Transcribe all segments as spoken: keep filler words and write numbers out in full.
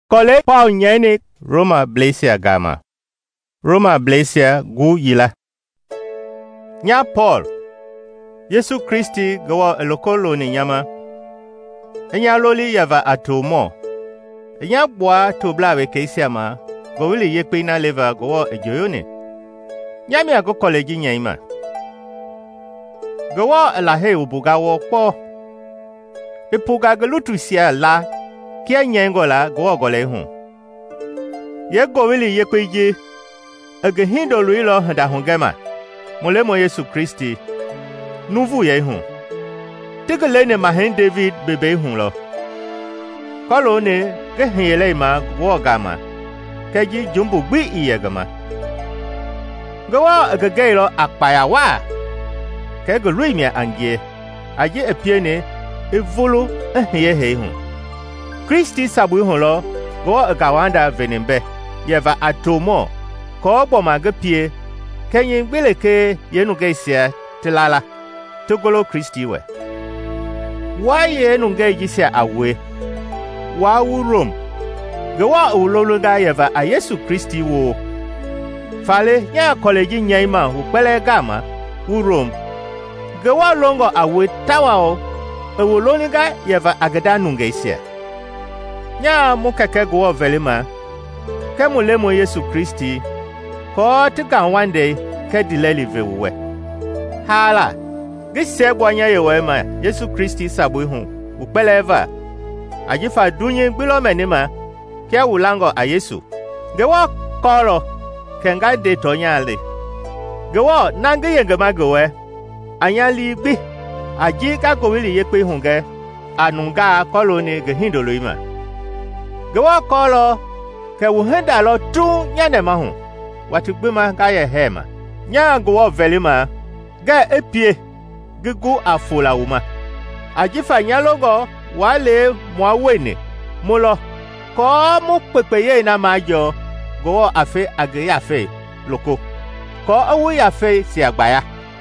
Kole Paul nyene Roma Blesia gama. Roma Blesia gu yila. Nya Paul. Yesu Kristi gawa elokolo ni nyama. Enya loli yava atomo. Enya bwa to blawe keisiama. Gowili yekpe na leva gawa ejoyone. Nyami ago koleji nyaima. Gawa alahe ubuga wo po. Ipuga galutu sia la. Kia nyengo la gawa gole hun. Ye gowili yekpe je. Ege hindo luilo handa hungema. Molemo Yesu Kristi. Nuvu ye hun. Tige lene mahen David bebe hun lo. Kolo ne ge hiele ma gawa gama. Keji jumbu gbi iye gama. Gawa ege geilo akpaya wa. Kege luimia angie. Aje epiene evolo ehiye he hun. Kristi sabu hun lo. Gawa egawanda venembe. Yeva atomo. Ko boma ge pie. Kenyin gbeleke yenu geisia tilala. Togolo Kristi we. Wa yenu geisia awe. Wa wu Rome. Gawa ulolunga yeva a Yesu Kristi wo. Fale nya koleji nyaima upele gama wu Rome. Gawa longo awe tawao. Ewolonga yeva agada nungeisia. Nya mukeke gawa velima. Kemulemo Yesu Kristi. Ko tika wande ke dileli vewe. Hala. Gise gwanya yewe ma Yesu Kristi sabu hu. Upele eva. Ajifa dunye gbilo menima. Kia ulango a Yesu. Gewa koro. Kenga de tonyale. Gewa nange yengema gewe. Anyali bi. Aji ka gowili yekwe hunge. Anunga kolo ni gehindo loima. Gewa kolo. Ke wuhenda lo tu nyane mahu. Watubima kaya hema. Nya gewa velima. Ge epie. Gegu afula uma. Ajifa nyalongo. Wale mwawene. Mulo. Ko mu pepeye na majo. Go afe age afe loko. Ko awu afe si agbaya.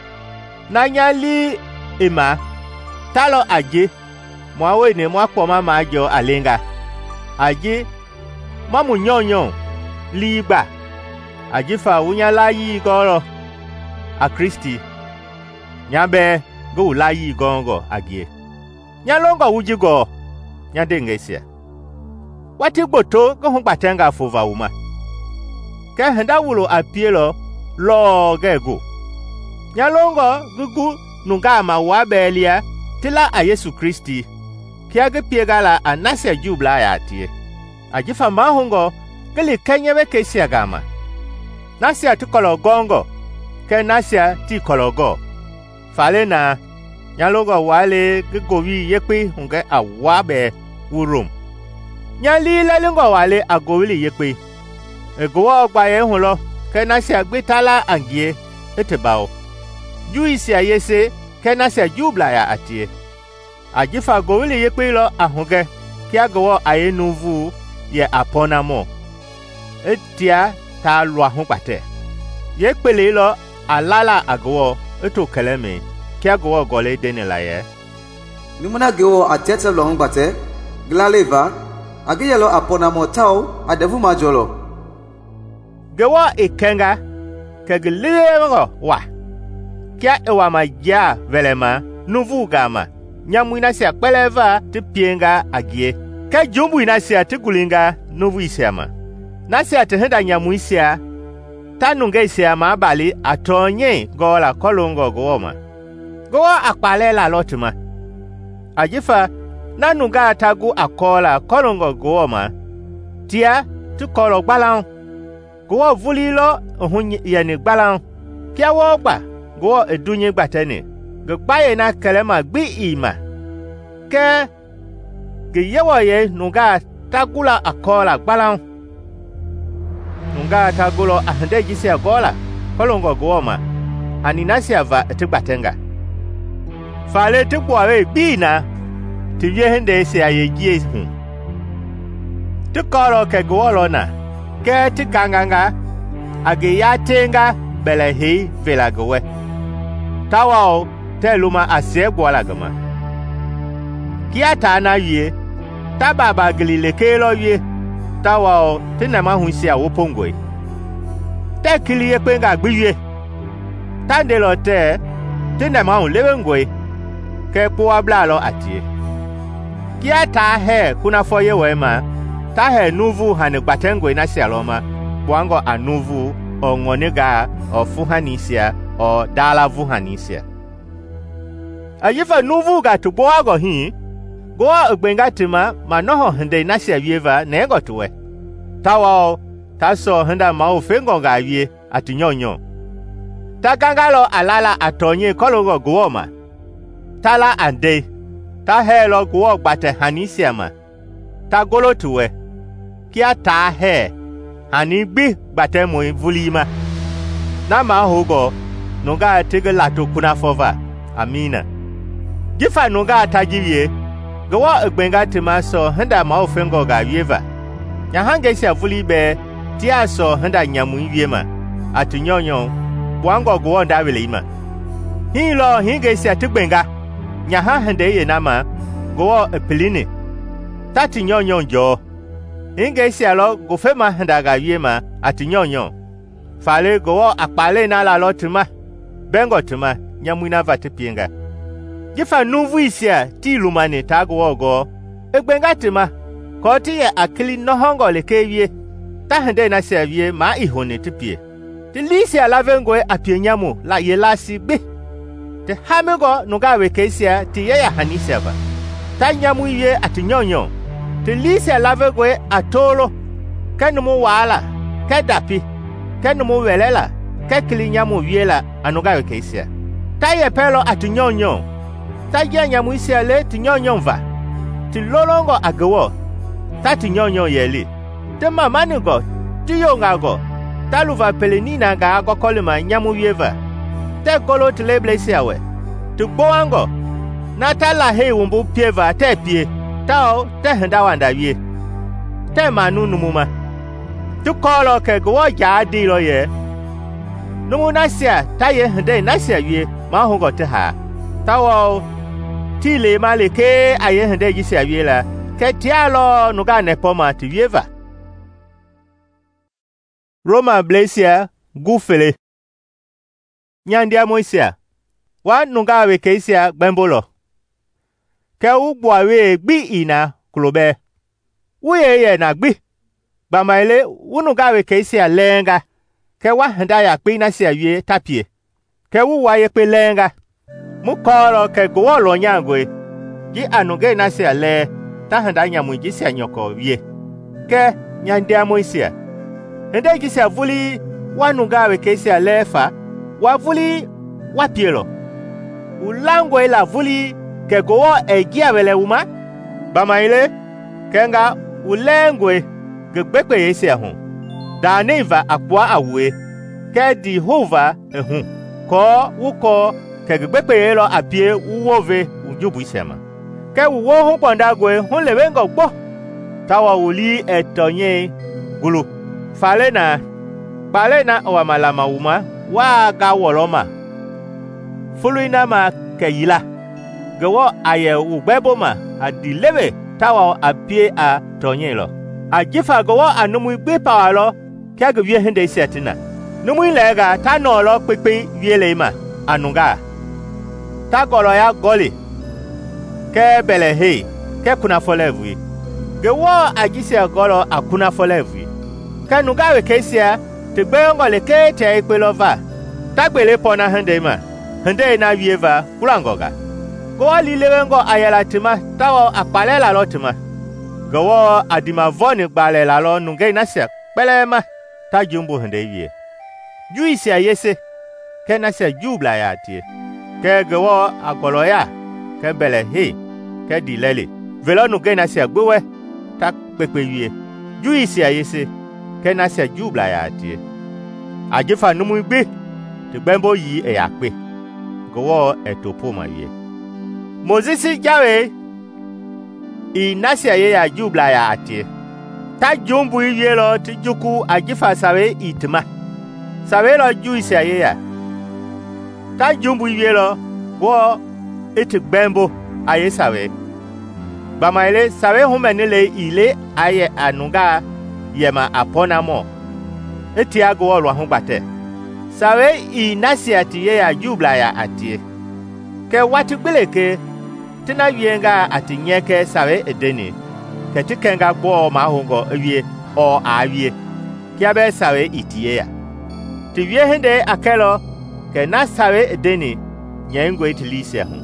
Nanyali ima. Talo aje. Mwawene mwakoma majo alenga. Aje. Mamu nyonyon. Liba. Ajifa unyala yi goro. A Kristi. Nyabe go layi gongo agie. Nyalongo ujigo. Nyadengesia. Wati gboto go hun patenga fova uma. Ke henda wulo apielo lo gego. Nyalongo gugu nunga ma wabelia tila a Yesu Kristi. Kiage piegala anasia jubla ya tie. Ajifa mahungo geli kenyewe kesia gama. Nasia tukolo gongo. Ke nasia ti kologo. Fale na nyalongo wale gegowi yekwe hunge awabe wurum. Nyali lalingo wale agowili yekwe. Egowa ogba ye hun lo kenasi agbetala angie etebao. Ju isi ayese kenasi ajubla ya atie. Ajifa agowili yekwe lo ahunge ki agowo aye nuvu ye apona mo. Etia ta lo ahun pate. Yekpele lo alala agowo eto keleme ki agowo gole denela ye. Numuna gewo atete lo hun pate. Glaleva agiyelo apona mo tao adevu majolo. Gewa ikenga kegelego wa. Kia ewa maja velema nuvu gama. Nyamu inasia kweleva tipienga agie. Ke jumbu inasia tigulinga nuvu isiama. Nasia tehenda nyamu isia. Tanunge isiama abali atonye gola kolongo goma. Gowa akpalela lotuma. Ajifa nanunga atagu akola kolongo goma. Tia tukolo gbalan. Gowa vulilo ohun yani gbalan. Kia wogba gowa edunye gbatene. Gbaye na kelema gbi ima. Ke geyewo ye nunga tagula akola gbalan. Nunga tagulo ahende jisi agola kolongo goma. Aninasi ava etigbatenga. Fale tigwawe bina. Tiye hende se ayejie hun. Tukolo ke gowa na. Ke tikanganga age ya tenga belehi velagowe. Tawao teluma asegwala gama. Kia ta na ye tababa glile kelo ye tawa tina ma hunsia wo pongwe te kili ye penga gbiye tande lo te tina ma hun lewengwe ke po abla lo atie kia ta he kuna foye wema ta he nuvu hane gbatengwe na sialoma bwango anuvu o ngonega o fuhanisia o dala vuhanisia ayifa nuvu ga to boago hi go ogbenga tima manoho hende na sia wieva na ego towe tawa ta so henda ma o fengo ga wie atinyonyo ta gangalo alala atonye kologo gooma tala ande ta helo go gbate hanisia ma ta golo towe kia ta he ani gbi gbate mo vulima na ma hogo nunga tege lato kuna fova amina gifa nunga tajiwie gwa ogbenga tima so henda ma ofengo ga wieva nya hange sia vuli be tia so henda nyamu wiema atunyonyo bwango gwo ndawele ima hilo hinge sia tugbenga nya ha hende ye nama gwo epilini tati nyonyo jo hinge sia lo gofema henda ga wiema atunyonyo fale gwo akpale na la lotima bengo tuma nyamuna vatipienga gifa nuvu isia ti lumane tago ogo egbenga tima ko ti ye akili no hongo le kewie ta hende na servie ma ihone tipie ti lisia lavengo apie nyamu la ye lasi be te hamego nuga we kesia ti ye ya haniseva ta nyamu ye atinyonyo ti lisia lavengo atolo kanumu wala kadapi kanumu welela kekili nyamu wiela anuga we kesia ta ye pelo atinyonyo ta ye nyamu isia le tinyonyo va ti lolongo agawo ta tinyonyo yeli te mamanugo ti yongago ta luva pelenina ga agokolima nyamu wieva te kolo tileblesia ti gboango na ta la he wumbu pieva te pie tao te henda wanda wie te manu numuma ti kolo ke gwo ja di lo ye numu nasia ta ye hende nasia wie ma hongo te ha tawo ti le male ke aye hende jisia wie la ke tialo nuga nepoma ti wieva Roma blesia gufele nyandia moisia wa nuga we keisia gbembolo ke ugbo we gbi ina klobe uye ye na gbi gbamaile unuga we keisia lenga ke wa handa ya pe na sia wie tapie ke wu wa ye pe lenga mu koro ke go lo nyangwe ji anuge na sia le ta handa nyamu ji sia nyoko wie ke nyandia moisia hende ji sia vuli wa nuga we ke sia lefa wa vuli wa pielo ulangwe la vuli ke go egia wele uma bamaile kenga ulengwe gegbekpe ye sia hu da neva akwa awe ke di hova ehun ko wuko ke gbegbe ye lo apie uwove ujubu isema ke uwo hu pondagwe hu lewengo gbo tawa uli etonye gulu falena palena wa malama uma wa ga woloma fuluina ma ke yila gwo aye ugbeboma adilebe tawa apie a tonye lo ajifa gwo anumu gbe pawalo ke ga wie hende setina numu lega ta no lo pepe wiele ma anuga ta golo ya goli ke bele he ke kuna folevu ge wo agisia golo akuna folevu ke nuga we kesia te gbengo le ke te ipelova ta gbele pona hende ma hende na wieva kulangoga go li lewengo ayala tima tawo apalela lotima go adima voni gbalela lo nunge na se pelema ta jumbo hende wie juisi ayese ke na se jubla ya tie ke gwo agolo ya ke bele he ke dilele velo nunge na se gbewe ta pepe wie juisi ayese ke na se jubla ya tie ajifa numu gbe te gbembo yi e ya pe gwo etopo ma wie Moses jawe inasia ye ya jubla ya atie ta jumbu ye lo ti juku ajifa sawe itma sawe lo juisi ye ya ta jumbu ye lo wo eti gbembo aye sawe bamaile sawe humenele ile aye anuga yema apona mo etia go lo ho gbate sawe i nasia tiye ya jubla ya atie ke wati gbeleke tina wienga atinyeke sawe edeni ke tikenga gbo ma hongo ewie o awie kia be sawe itie ya ti wie hende akelo ke na sawe edeni nyengo itilise ho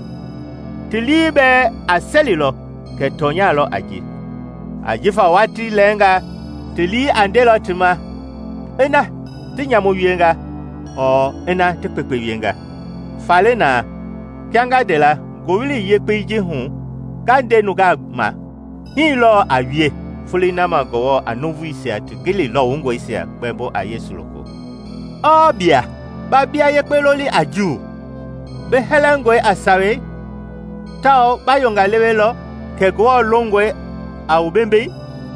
tilibe aselilo ke tonyalo aji ajifa wati lenga tili andelo tima ena tinyamu wienga o ena tepepe wienga falena kyanga dela gowili yepeji hu kande nuga ma hilo awie fulina mago anovu isia tigili lo ungo isia bembo ayesuloko obia babia yepeloli aju be helengwe asawe tao bayonga lewelo ke go longwe awubembe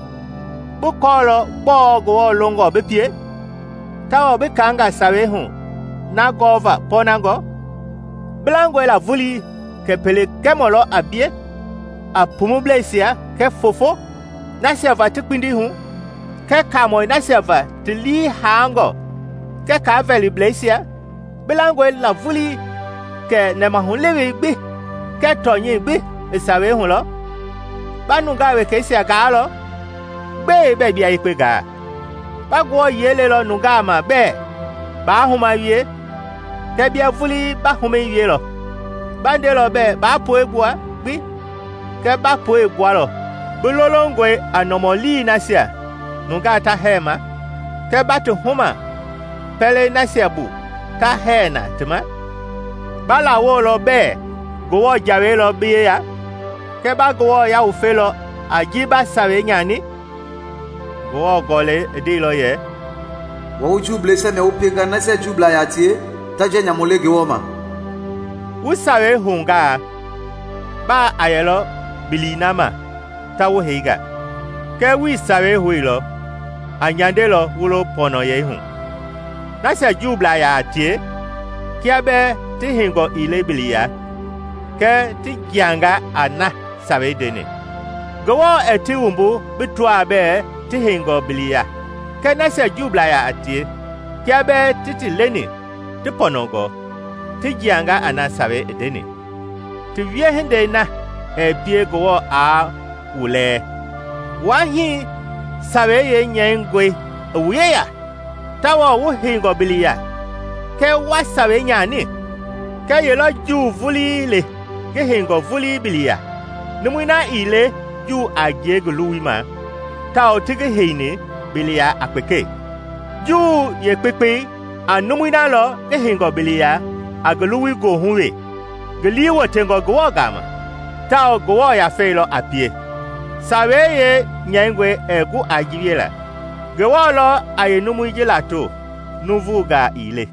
bukolo bo go longo bepie tao be kanga sawe hu na gova ponango blangwe la vuli ke pele kemolo abie apumublesia ke fofo na serva tikpindi hu ke kamo na serva tili hango ke ka veli blesia blangwe la vuli ke ne mahunlewe gbe ke tonyi gbe esawe hu lo banu gawe ke sia galo gbe be bia ipe ga bagwo yele lo nuga ma be ba hu ma wie ke bia vuli ba hu me wie lo bande lo be ba po egua gbi ke ba po egua lo bololongwe anomoli nasia nuga ta hema ke ba to huma pele nasia bu ta hena tuma bala wo lo be gowo jawe lo bi ya ke ba gowo ya ufelo ajiba sawe nyani gowo gole edi lo ye wo juble se ne upega na se jubla ya tie taje nyamolege woma usawe hunga ba ayelo bilinama tawo heiga ke wi sawe huilo anyandelo wulo pono ye hu na se jubla ya tie kiabe ti hingo ile bilia ke ti gianga ana sawe dene gowo eti wumbu bitwa be ti hingo bilia ke na se jubla ya atie kiabe titi leni ti ponogo ti gianga ana sawe dene ti wie hende na e pie gowo a ule wahi sawe ye nyengwe uye ya tawo wo hingo bilia ke wa sawe nyani ke yelo ju vulile ke hingo vuli bilia numina ile ju agege luwima tao tige heine bilia apeke ju ye pepe anumina lo ke hingo bilia agluwi go hunwe geliwo tengo go gama tao go ya felo apie sawe ye nyengwe egu ajiela gewolo ayenumu jilato nuvuga ile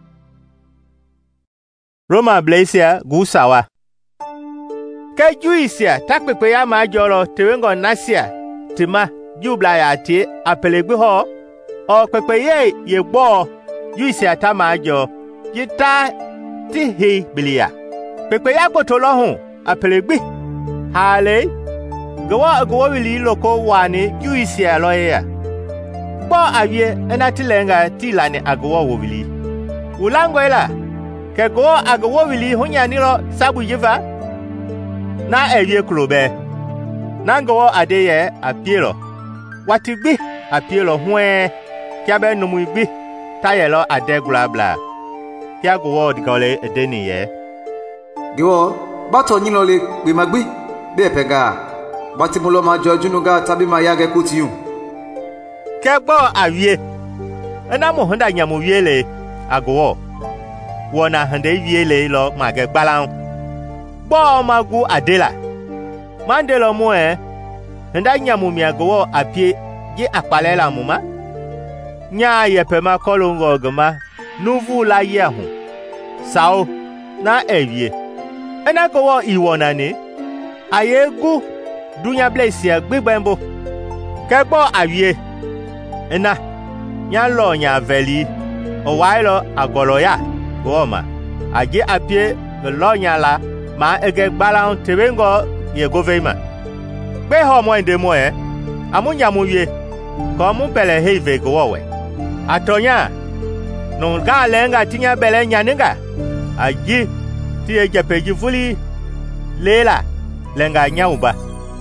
Roma Blasia gusawa ke juisia takpepe ya ma jolo tewengo nasia tima jubla ya ti apelegbe ho o pepe ye ye gbo juisia ta ma jo yita ti he bilia pepe ya gbotolo hun apelegbe hale gowa gowa wili loko wani juisia lo ya gbo awie enatilenga tilani agwo wo wili ulango ila ke go agwo wili hunyani lo sabu yiva na ewie klobe na ngo adeye apielo watigbi apielo hwe kiabe numu igbi tayelo adegula bla kia go digole edeniye giwo bato nyino le gbe magbi be pega batimulo ma jojunuga tabi ma yage kutiyu ke gbo awie ena mo honda nyamu wiele agwo wona hande wiele lo mage gbalan bo magu adela mandelo mo e nda nyamu mi agowo apie ji apalela muma nya yepe ma kolongo gama nuvu la yehu sao na evie ena gowo iwona ni ayegu dunya blesia gbegbenbo kegbo awie ena nya lo nya veli o wailo agoloya goma aje apie lo nya la ma ege gbalan tebengo ye govema gbe ho mo ende mo e amunya mu wie ko mu bele heive gowe atonya no ga lenga tinya bele nyaninga aji tie japeji fuli lela lenga nyauba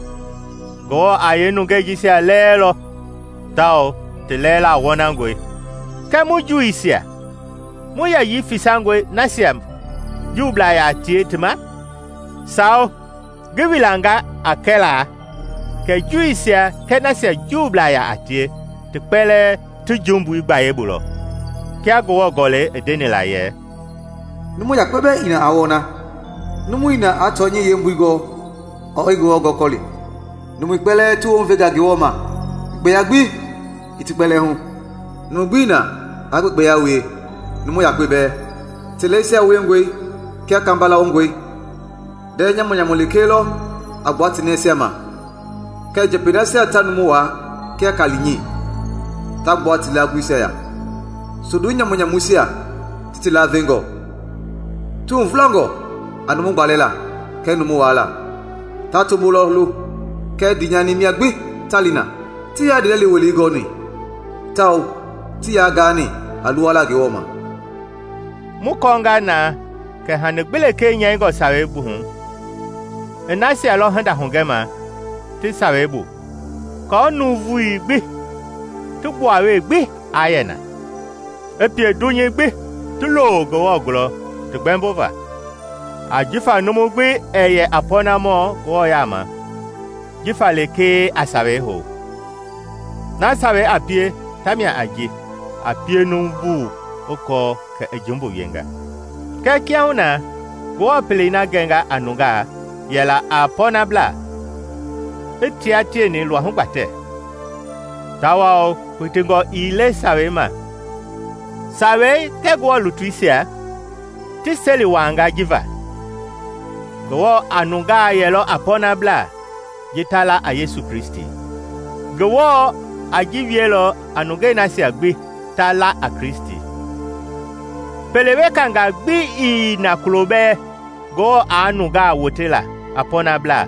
go ayenu geji sia lelo tao te lela wonangwe ka mu juisia mu ya yi fisangwe nasiam jubla ya tietma sao gebilanga akela ke juisia ke nasia jubla ya atie te pele tu jumbu igbaye bulo kia go gole edeni la ye numu ya kwebe ina awona numu ina atonye yembuigo oigo gokoli numu ipele tu on vega giwoma gbe agbi itipele hun numu gbina agbe yawe numu ya kwebe telesia wengwe kia kambala ongwe de nyamo nyamolekelo agbati nesiama ke jepedasia tanuwa kia kalinyi tagbati la guisea sudu nyamo nyamusia titila vengo tu mflango anumu balela ke numu wala tatu bulo lu ke dinyani miagbi talina ti ya dele weli goni tau ti ya gani aluwala gewoma mukonga na ke hanegbele ke nyengo sawe buhun enasi alo handa hongema ti sawe bu ko nuvu igbi tu bwawe gbi ayena epie dunye gbi tu lo go oglo tu gbembova ajifa numu gbi eye aponamo go yama jifa leke asawe ho na sawe apie tamia aji apie numbu oko ke ejumbu yenga ke kiauna go pelina genga anuga yela apona bla etiatie ni lwa hungbate tawao kutingo ile sawe ma sawe ke go lutuisia ti seli wanga jiva go anuga yelo apona bla jitala a Yesu Kristi go ajivielo anuga na si agbi tala a Kristi pelewe kanga gbi i na kulobe go anuga wotela apona bla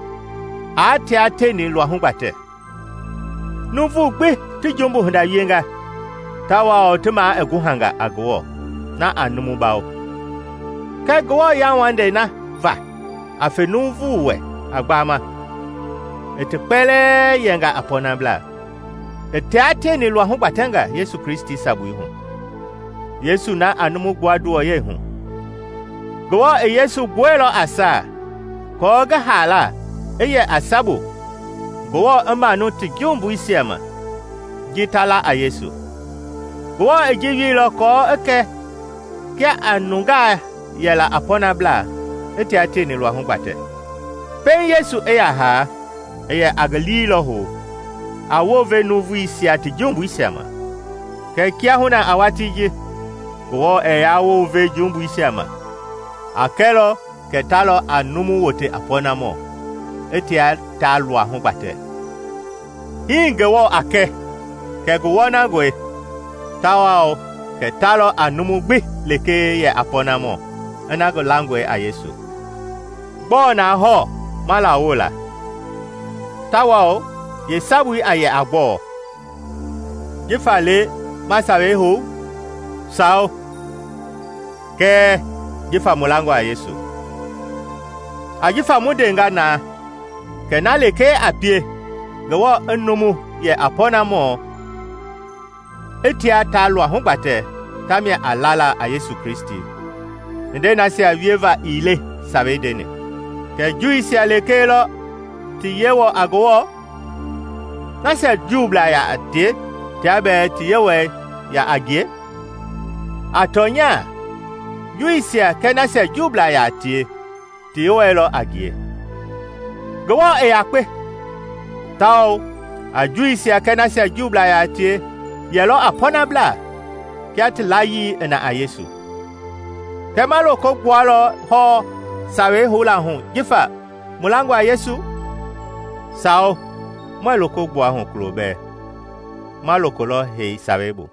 ati ate ni lwa hungbate nuvu gbi ti jumbu hunda yenga tawa otuma eguhanga agwo na anumu bawo ka go ya wande na va afe nuvu we agbama etepele yenga apona bla eti ate ni lwa hungbatanga Yesu Kristi sabu ihu Yesu na anumu gwadu oye hu go e Yesu gwelo asa ko ga hala eye asabu go amanu ti jumbu isiama gitala a Yesu go e jiwilo ko eke kia anunga yela apona bla eti ate ni lwa hungbate pen Yesu eya ha eye agalilo ho awo ve nuvu isia ti jumbu isiama ke kia huna awatiji go e yawo ve jumbu isiama akelo ketalo anumu wote apona mo etia talwa hungbate hinge wo ake ke go na go tawao ketalo anumu gbi leke ye apona mo enago langwe a Yesu bona ho malawola tawao ye sabu aye agbo jefale masawe ho sao ke jifa mulango a Yesu ajifa mudenga na kenale ke apie gawo ennumu ye apona mo etia talwa hungbate tamia alala a Yesu Kristi nde na sia wieva ile sabedene ke juisi alekelo ti yewo agowo na sia jubla ya ate tabe ti yewe ya agie atonya juisia kena se jubla ya tie ti oelo agie gowo e akpe tao a juisia kena se jubla ya tie yelo apona bla kiat layi na a Yesu kemalo ko gwalo ho sawe hula hu jifa mulango a Yesu sao malo ko gwa hu klobe malo ko lo he sawebu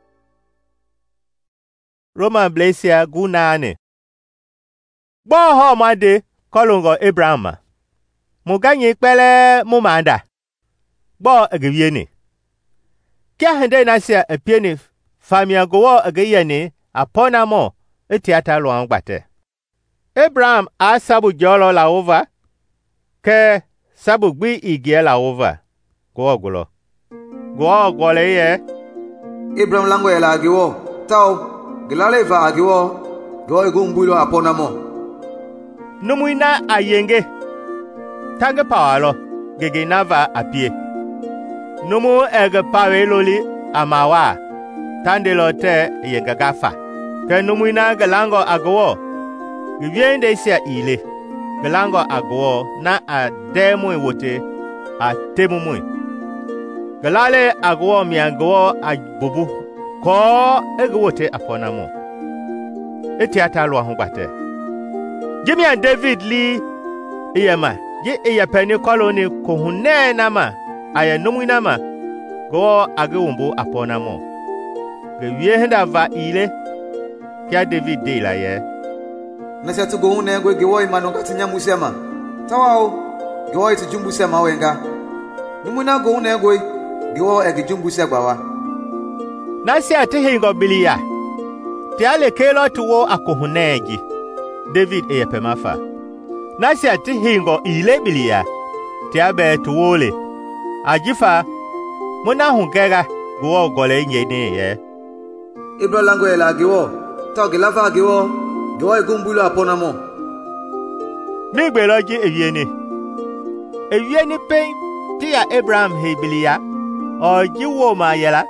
Roman Blesia gunane bo ho made kolongo Abraham mu ganye pele mu manda bo egewiene Kia hende na sia epieni famia gowo ageyeni apona mo etiata lo angbate. Abraham a sabu jolo la over ke sabu gbi igie la over gowo golo. Gowo gole ye Abraham lango ya la agiwo tao gelale va agiwo gowo egumbulo apona mo. Numuina ayenge tange pawalo gege nava apie. Numu ege pawe loli amawa tandelo te yenga gafa. Ke numuina gelango agowo giviende sia ile gelango agowo na a demo wote a temumui. Gelale agowo miangowo a bubu ko ege wote apona mo. Etiata lo ahubate. Jimmy and David li iyema ye iya peni koloni kohune nama aya numuina ma go age wumbu apona mo. Ge wie henda va ile kia David de la ye. Nasi atu go hune go ge wo imano katinya musema. Tawao ge wo itu jumbu sema wenga. Numuina go hune go ge wo ege jumbu segbawa. Nasi atu hingo bilia. Ti ale kelo tuwo akohuneji. David e yepemafa. Nasi ati hingo ile bilia. Ti abe tuwole. Ajifa muna hungega guo gole nyene ye. Ibro lango ya la giwo. Tao gelava giwo. Giwo egumbulo apona mo. Migbe loji evieni. Evieni pen ti ya Abraham he bilia. Oji wo ma yela.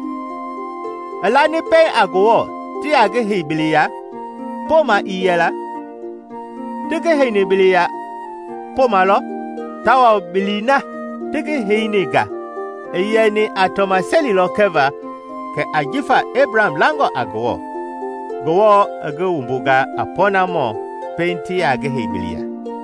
Alani pen aguwo ti ya ge he bilia. Poma iyela. Tege heine bilia poma lo tawa bilina tege heine ga eyeni atoma seli lo keva ke ajifa Abraham lango agowo gowo ago umbuga apona mo penti age hebilia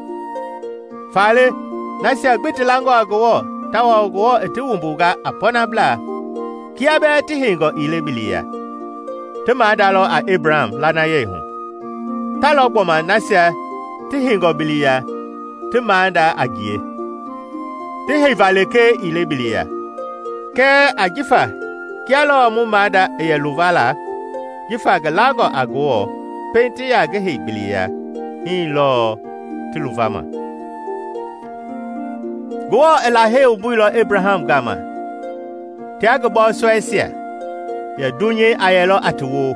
fale nasi agbiti lango agowo tawa gowo eti umbuga apona bla kiabe ti hingo ile bilia tema dalo a Abraham lana yehu talo boma nasi ti hingo bilia ti manda agie ti hivaleke ile bilia ke ajifa kialo mu manda e luvala jifa galago ago penti ya ge hibilia hilo ti luvama go ela he ubuilo Abraham gama ti agbo soesia ya dunye ayelo atuwo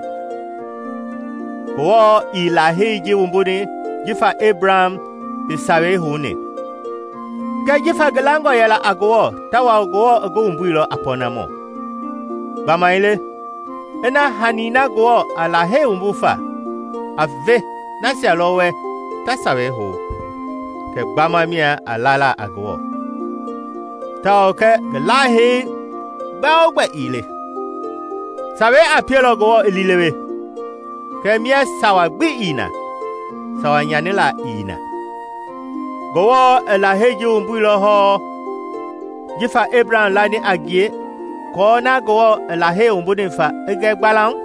go ila heji umbuni jifa Abraham isawe hune. Ka jifa galango yala agowo tawa agowo ago umbuilo apona mo. Bamaile ena hanina go ala he umbufa ave nasi alowe tasawe ho. Ke bama mia alala agowo. Tawo ke galahe baogba ile. Sawe apielo go elilewe. Ke mia sawa gbi ina. Sawa nyanela ina. Gowo ela heji umbuilo ho. Jifa Abraham lani agie. Kona gowo ela he umbudin fa ege gbalang.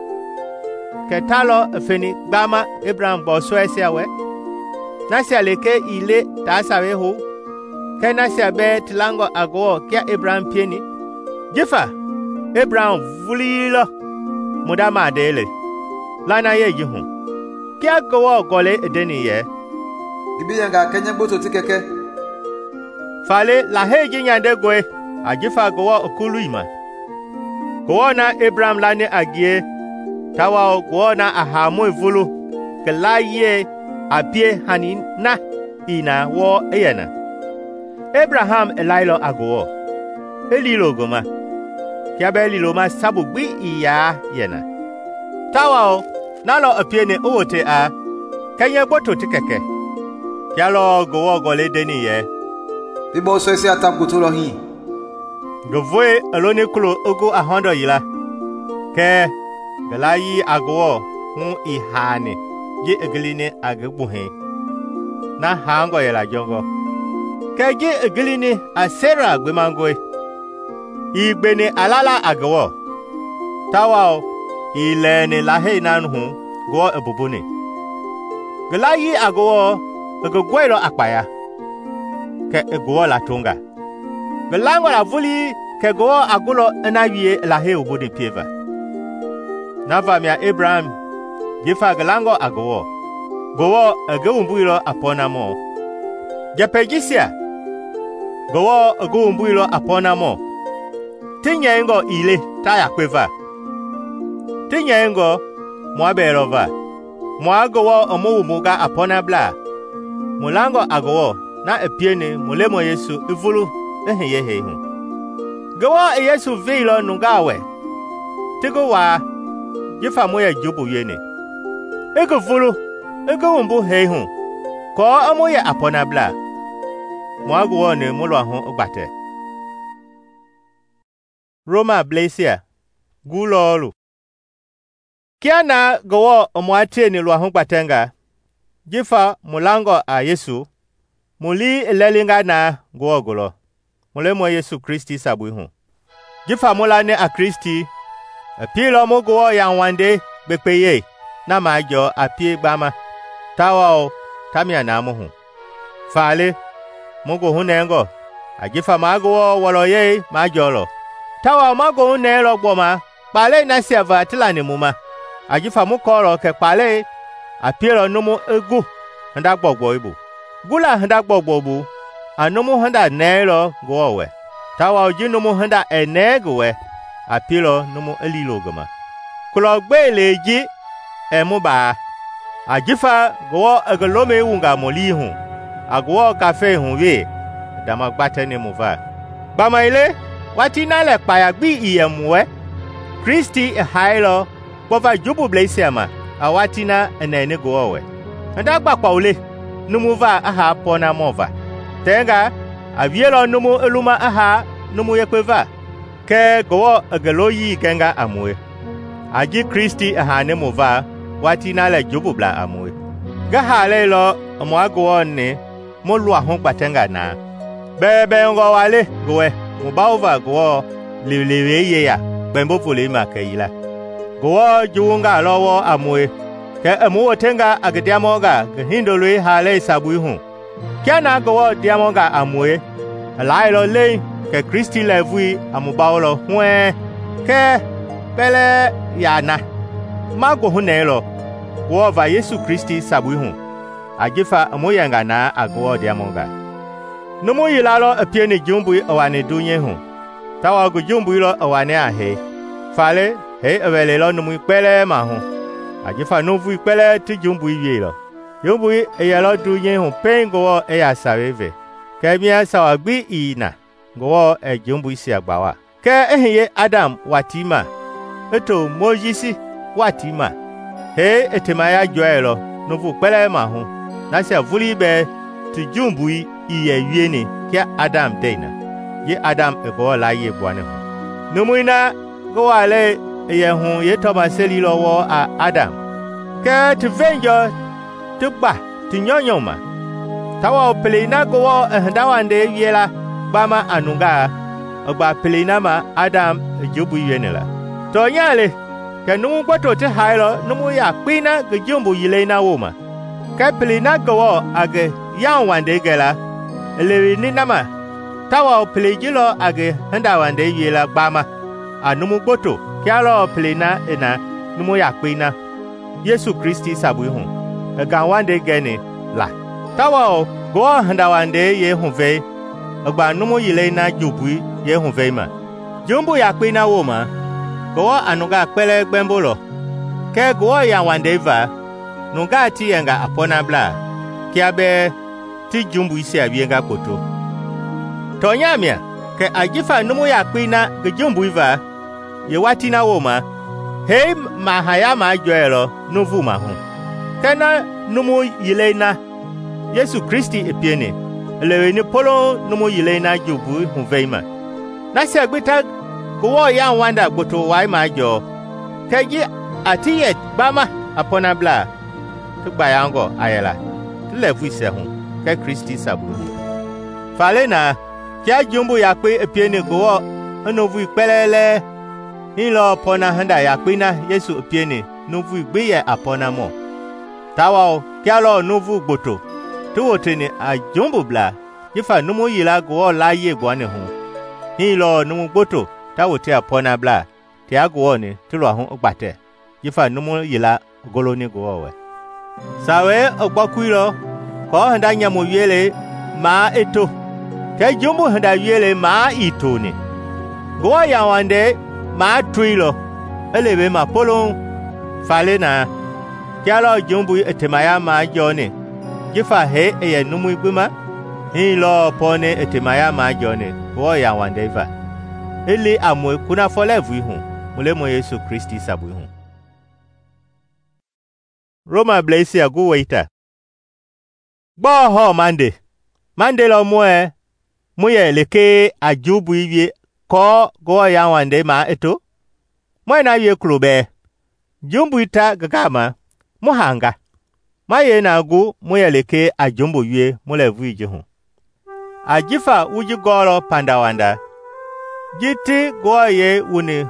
Ketalo feni gbama Abraham bo soesi awe. Nasi aleke ile ta sawe ho. Ke nasi abe tilango agowo kia Abraham pieni. Jifa Abraham vulilo. Mudama adele. Lana ye jihun. Kia gowo gole edeni ye. Gibiyenga kenya gboto ti keke. Fale la heji nyande goe. Ajifa gowo okulu ima. Gowo na Abraham lani agie. Tawa gowo na ahamu evulu. Kelaye apie hanin na ina wo eyena. Abraham elailo agowo. Elilo goma. Kiabe elilo ma sabu gbi iya yena. Tawa nalo apiene owote a. Kenya gboto ti keke. Kialo gowo gole deni ye. Bibo so esi atap kutulo hi. Govoe alone kulo ogo ahondo yila. Ke galayi agowo hu ihane. Je egeline agbuhe. Na hango yela jongo. Ke je egeline asera gbemangoe. Igbene alala agowo. Tawao ilene lahe nanhu go ebubune. Galayi agowo ego gwelo akpaya. Ke ego la tunga. Gelango la vuli ke go agulo na wie la he obodi pieva. Na va mia Abraham jifa galango ago. Go ago umbuilo apona mo. Japegisia. Go ago umbuilo apona mo. Tinya ngo ile taya kweva. Tinya ngo mwaberova. Mwago omu muga apona bla. Mulango ago na epiene mulemo Yesu ivulu ehiye hehu. Go Yesu vilo nungawe. Tigo wa jifa moya jubu yene. Ego vulu ego umbu hehu. Ko amoya apona bla. Mwago ne mulwa hon ogbate. Roma Blasia Gulolu Kiana gowo omwate ni lwa hongbatenga jifa mulango a Yesu muli lelinga na gowo golo mule mo Yesu Kristi sabuihu jifa mulane a Kristi apilo mo gowo ya wande bepeye na majo apie gbama tawo tamia na muhu fale mogo hunengo ajifa mago woloye majolo tawa mago ne lo gboma pale na seva tilani muma ajifa mu koro ke pale apiero numu egu handa gbogbo ibu gula handa gbogbo bu anumu handa ne lo gowe tawa oji numu handa enegowe apiero numu elilo goma kulo gbe leji emuba ajifa go egelome wunga molihu agwo cafe hunwe dama gbate ni muva bama ile wati na le paya gbi iyemwe Kristi hailo bova jubu blesiama awati na enene gowe nda gba paule numuva aha pona mova tenga avielo numu eluma aha numu yekweva ke gowo agaloyi kenga amwe aji Kristi aha ne muva wati na le jubu bla amwe ga halelo amwago ne molu ahon patenga na bebe ngo wale gowe mubaova go lilewe ye ya bembo fule makayila go juunga lowo amwe ke amu tenga agdiamoga hindolwe hale sabuihu kana go diamoga amwe lailo le ke Kristi levui amubawlo hwe ke pele yana mago hunelo go va Yesu Kristi sabuihu ajifa amoyanga na ago diamoga Numu yilalo apieni jumbu awane dunye hu. Tawa gu jumbu ilo awane ahe. Fale, he awelelo numu ikpele mahu. Ajifa nuvu ikpele ti jumbu yilo. Jumbu eyelo dunye hu pen gowo eya saweve. Kemia sawagbi ina. Gowo e jumbu isi agbawa. Ke ehiye Adam watima. Eto Mojisi watima. He etemaya joelo nuvu ikpele mahu. Nasya vuli be ti jumbu iye wiene kia Adam deina ye Adam ego la ye bwane ho numuina go wale ye hu ye Thomas seli lowo a Adam ke ti venjo tugba ti nyonyoma tawa pelina go ndawande wiela bama anunga ogba pelina ma Adam jubu wienela to nyale ke numu kwato te hailo numu ya kwina ge jumbu yilena woma ke pelina go age yan wande gela Elewi ni nama tawa pelejilo age handa wande yela gbama anumu gboto kialo pelena ena numu yakpina Yesu Kristi sabuihu ega wande gene la tawa go handa wande ye hunve agba numu yile na jubui ye hunve ma jumbu yakpina woma go anuga pele gbembolo ke go ya wande va nuga ti yenga apona bla kiabe ti jumbu isi abienga koto tonyamia ke ajifa numu ya kwina ge jumbu iva ye watina woma he mahayama joelo nuvu mahu kana numu yilena Yesu Kristi epiene leweni polo numu yilena jubu huveima nasi agbita gowo ya wanda gboto wai majo keji atiyet bama apona bla tugba yango ayela tulevu ise hu ke Kristi sabu falena kia jumbu yakpe epiene gowo onovu ipelele ilo pona handa yakpina Yesu epiene novu igbiye apona mo tawa kia lo novu gboto tuwotene a jumbu bla yifa numu yila gowo la ye gwane hu hi lo numu gboto ta wote apona bla ti ago ni ti lo ahun ogbate jifa numu yila golo ni go we sawe ogbakuilo ko handa nyamu yele ma eto ke jumbu handa yele ma ito ni go ya wande ma tuilo elebe ma polon fale na kyalo jumbu etemaya ma jone jifa he eye numu igbima hi lo pone etemaya ma jone go ya wande va ele amo kuna folevu ihun mule mo Yesu Kristi sabu ihun Roma blesi agu waita Bo ho mande mande lo mo e mo ye leke ajubu iwie ko go ya wande ma eto mo na ye klube jumbu ita gagama mo hanga ma ye na agu mo ye leke ajumbu wie mo levu ijihun ajifa uji goro pandawanda jiti go ye wuni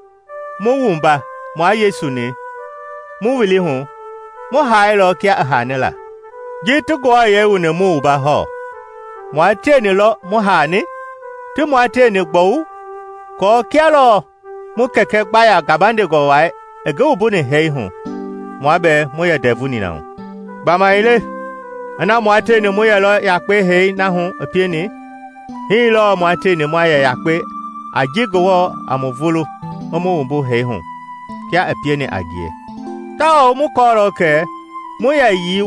mo wumba mo Yesu ni mo wili hun mo hailo kia hanela jitu go ye wuni mo uba ho mo ateni lo mo hani ti mo ateni gbo ko kia lo mo keke gbaya gabande go wai ege ubu ni hei hun mo abe mo ye devu ni na ba ma ile ana mo ateni mo ye lo ya pe hei na hun apieni hi lo mo ateni mo ye ya pe ajigowo amuvulu omo umbu hei hun kia apieni agie ta mu koro ke mo ya yi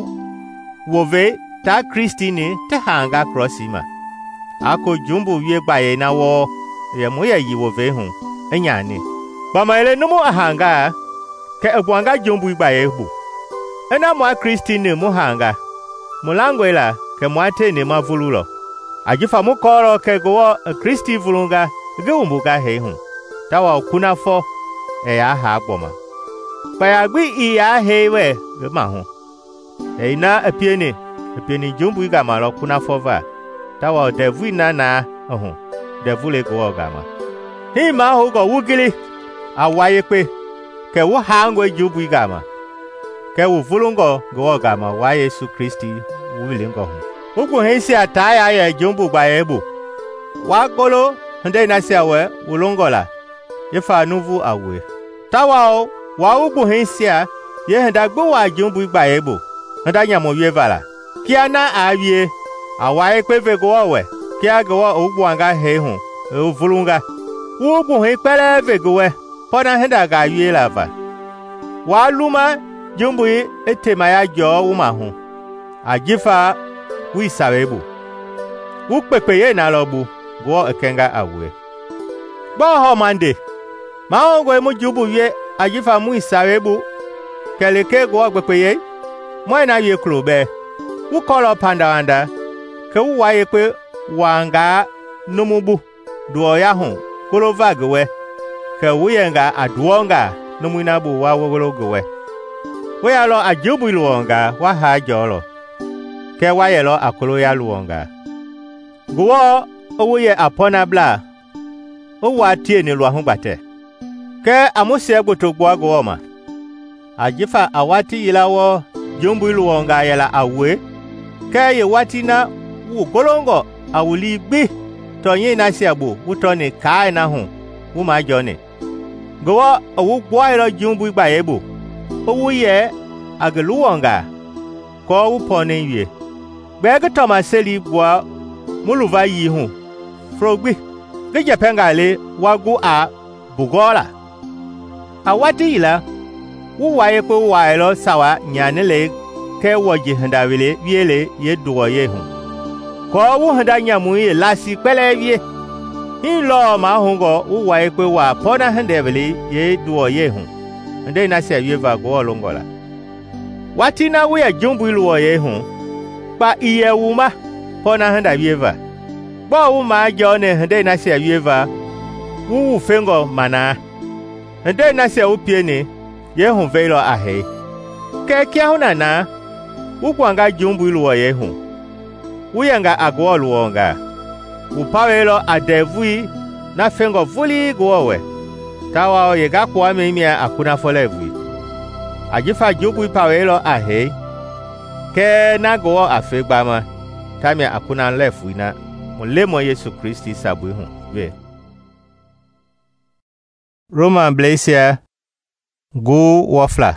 wove ta Kristi ni te hanga crossima ako jumbu wie gbaye na wo ye mo ya yi wove hun enyani ba ma ile numu ahanga ke ebuanga jumbu gbaye bu ena mo Kristi ni mo hanga mulangwela ke mo atene mavululo ajifa mu koro ke go Kristi vulunga ge umbuga hei hun tawa kuna fo e ya ha gboma pa ya gbi i ya hei we ge ma hun e na apieni apieni jumbu ga ma lo kuna fo va tawa devu na na ohun devu le go ga ma hi ma ho go wugili awaye pe ke wo ha ngwe jumbu ga ma ke wo vulungo go ga ma wa Yesu Kristi wuli ngo hun ugu hei si ataya ya jumbu gba ebu wa golo hande na si awe wulungola yefa nuvu awe tawa wa ugu hei si a ye handa gbo wa jumbu gba ebu handa nyamo wie vala kia na awie awa ekpe ve go owe kia go ugu anga hei hun e vulunga ugu hei pele ve go we pona handa ga wie lava wa luma jumbu etemaya jo uma hun ajifa wi sawebu wu pepe ye na lobu go ekenga awe bo ho mande ma ongo mu jubu ye ajifa mu sawebu keleke go pepe ye mo na ye klube wu kolo pandawanda ke wu wa ye pe wanga numubu duo ya hu kolo vagwe ke wu yenga aduonga numina bu wa wogolo gwe we alo ajubu luonga wa ha jolo ke wa ye lo akolo ya luonga guwo owo ye apona bla o wa tie ni lu ahun gbate ke amuse gboto gbo guwo ma ajifa awati yilawo jumbu luonga yela awe ke ye wati na wu golongo awuli gbi to yin na se agbo wuto ni kai na hun wu ma joni guwo owo gbo iro jumbu gba yebo owo ye agluonga ko wu pone wie Bege Thomas seli bua muluva yi hun frogbi geje pengale wagu a bugola awati ila wu waye ko wailo sawa nyanele ke woji handa wele wiele ye duwo ye hun ko wu handa nyamu ye lasi pele wie hin lo ma hungo wu waye ko wa pona handa wele ye duwo ye hun ande na se wie va go longola wati na wu ya jumbu luwo ye hun pa iye wuma pona handa wieva bo wuma jone hande na se wieva wu fengo mana hande na se upieni ye hun veilo ahe ke kia huna na wu kwanga jumbu luwo ye hun wu yanga agwo luonga wu pawelo adevui na fengo vuli gwowe tawa ye ga kwa memia akuna folevui ajifa jubu pawelo ahe ke na go afegbama tamia akuna lefu ina mo le mo Yesu Kristi sabu hun be Roman Blasia Go Wafla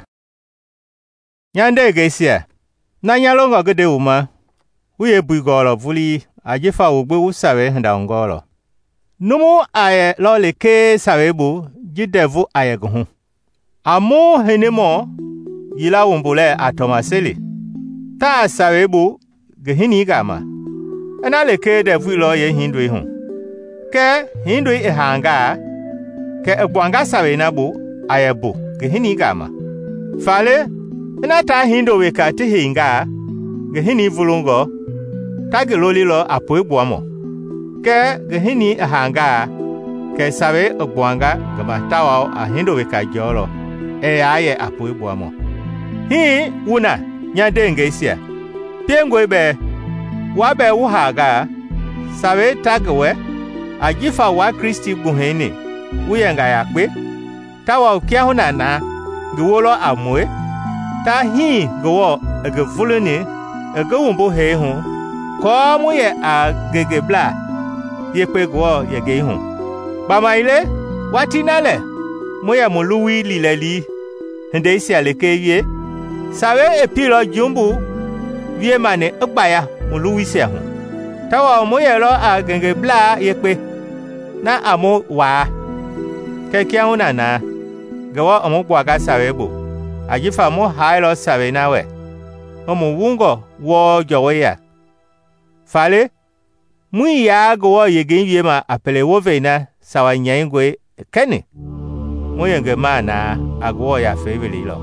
Nyande Gesia Na nyalonga gede uma Uye buigolo vuli Ajifa ugbe usawe handa ongolo Numu aye lo leke sawebu Jidevu aye guhu Amu henemo Yila wumbule atomaseli Ta sawebu Gehini gama Ena leke devu ilo ye hindui hun Ke hindui ihanga Ke egwanga sawe nabu Ayebu Gehini gama Fale Ena ta hindo weka tihinga Gehini vulungo Tagi loli lo apo ebuamo Ke gehini ihanga Ke sawe egwanga Gama tawao a hindo weka jolo E aye apo ebuamo Hii una Nyande ngesia Piengo ibe Wabe uhaga Sawe tagwe Ajifa wa Kristi buheni Uyenga yakwe Tawa ukia hunana Gwolo amwe Ta hii gwo Ege vuluni Ege wumbu hei hun Kwa muye a gege bla Yekwe gwo yege hun Bama ile Wati nale Muye muluwi lileli Hende isi aleke ye Sawe epilo jumbu Vie mane ekbaya muluwi se hun Tawa muye lo a gege bla yekwe Na amu wa Kekia hunana Gawa amu bwaga sawe bu Ajifa mu hailo sawe nawe Omu wungo wo jowe ya Fale Mui ya gawa yegin yema apele wove na Sawa nyayingwe keni Muyenge mana Agwa ya feveli lo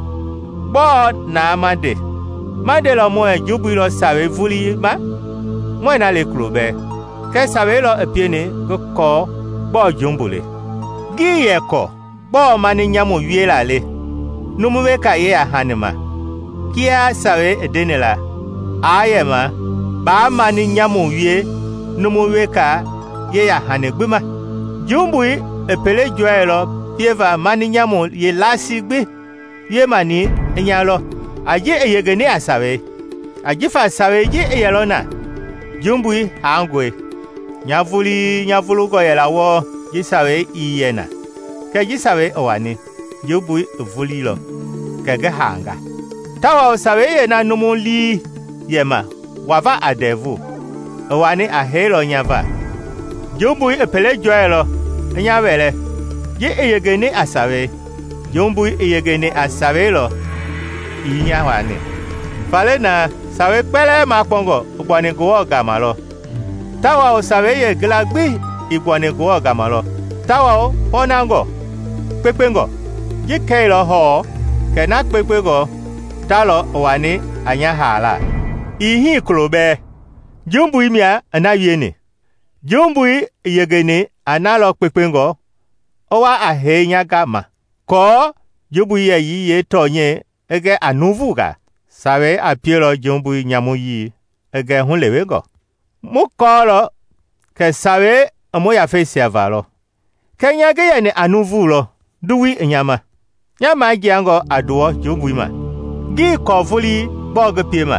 Bo na mande Mande lo mwe jubu lo sawe vuli ma Mwe na le klube Ke sawe lo epiene Goko Bo jumbule Gi yeko Bo mani nyamu yue la le Numuwe ka ye a hanima Kia sawe edenela Ayema Ba mani nyamu yue Numuwe ka ye a hanegbima Jumbui epele joelo Pieva mani nyamu ye lasi gbe Ye mani enyalo Aji eyegene a sawe Ajifa sawe ji eyelona Jumbui hangwe Nyavuli nyavulu go yela wo Jisawe iyena Ke jisawe owani Jubui vuli lo Kege hanga Tawa sawe ye na numuli Yema Wava adevu Owani ahelo nyava Jubui epele joelo Nyawele Je eyegene asawe Jubui eyegene asawe lo Inyawani Fale na Sawe pele makongo Ubwane guo gamalo Tawa o sawe ye glagbi Ibwane guo gamalo Tawa o honango Pepengo Jike lo ho Kena pepego Talo wani anya hala Ihi klobe Jumbu imia anayene Jumbu yegene analo pepengo Owa ahe nyagama Ko Jumbu ye yi ye tonye Ege anuvuga Sawe apielo jumbu nyamu yi Ege hunlewego Mukolo Ke sawe Amoya fesi avalo Kenya geye ne anuvulo Duwi nyama Nyama giango aduo jumbuima Gi kovuli boge piema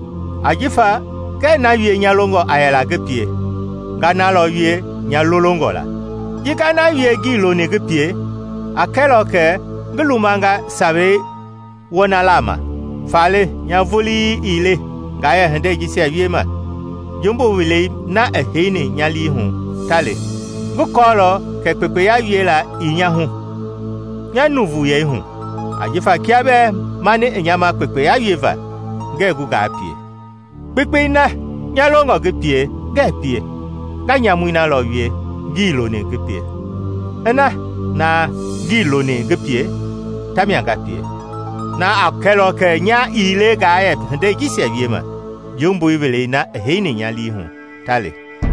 Ajifa Ke na yue nyalongo ayela gepie Gana lo yue nyalolongo la Jika na yue gi lo ne gepie Akelo ke Gelumanga sawe Wona lama Fale nyavuli ile Gaya hende jisi ayuema Jumbo wile na ehene nyali hun Tale Gukolo ke pepe ya yue la inya hun Nya nuvu ye hun Ajifa kiabe Mane enyama pepe ya yueva Ge guga apie Pepe na Nya longo ge pie Ge pie Ga nyamu ina lo yue Gilo ne ge pie Ena Na gilo ne ge pie Tamia ga pie Na akelo ke nya ile ga ye De jisi yuema Jumbu ibele na ehene nya li hun Tale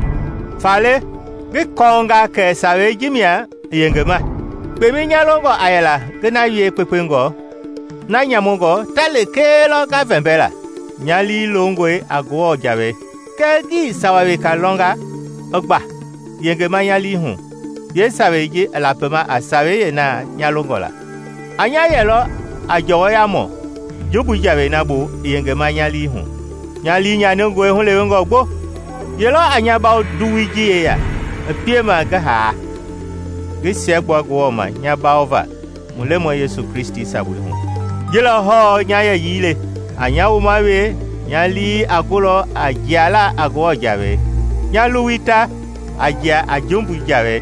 Fale Ge konga ke sawe jimia Yengema Bemi nyalongo ayela Gena yue pepengo Na nyamungo Tale kelo ka vembela Nyali longwe agwo jawe Kegi sawawe kalonga Ogba Yengema nyali hun Ye sawe je alapema asawe ye na nyalongo la Anya yelo Ajowo ya mo Jobu jawe na bu Yengema nyali hun Nyali nyanongwe hun lewengo gbo Yelo anya bao duwi je ya Piema gaha gisia gbo gwo ma nya baova mule mo Yesu Kristi sabu hu jilo ho nya ye yile anya wo mawe nya li agulo ajiala agwo jawe nya luwita ajia ajumbu jawe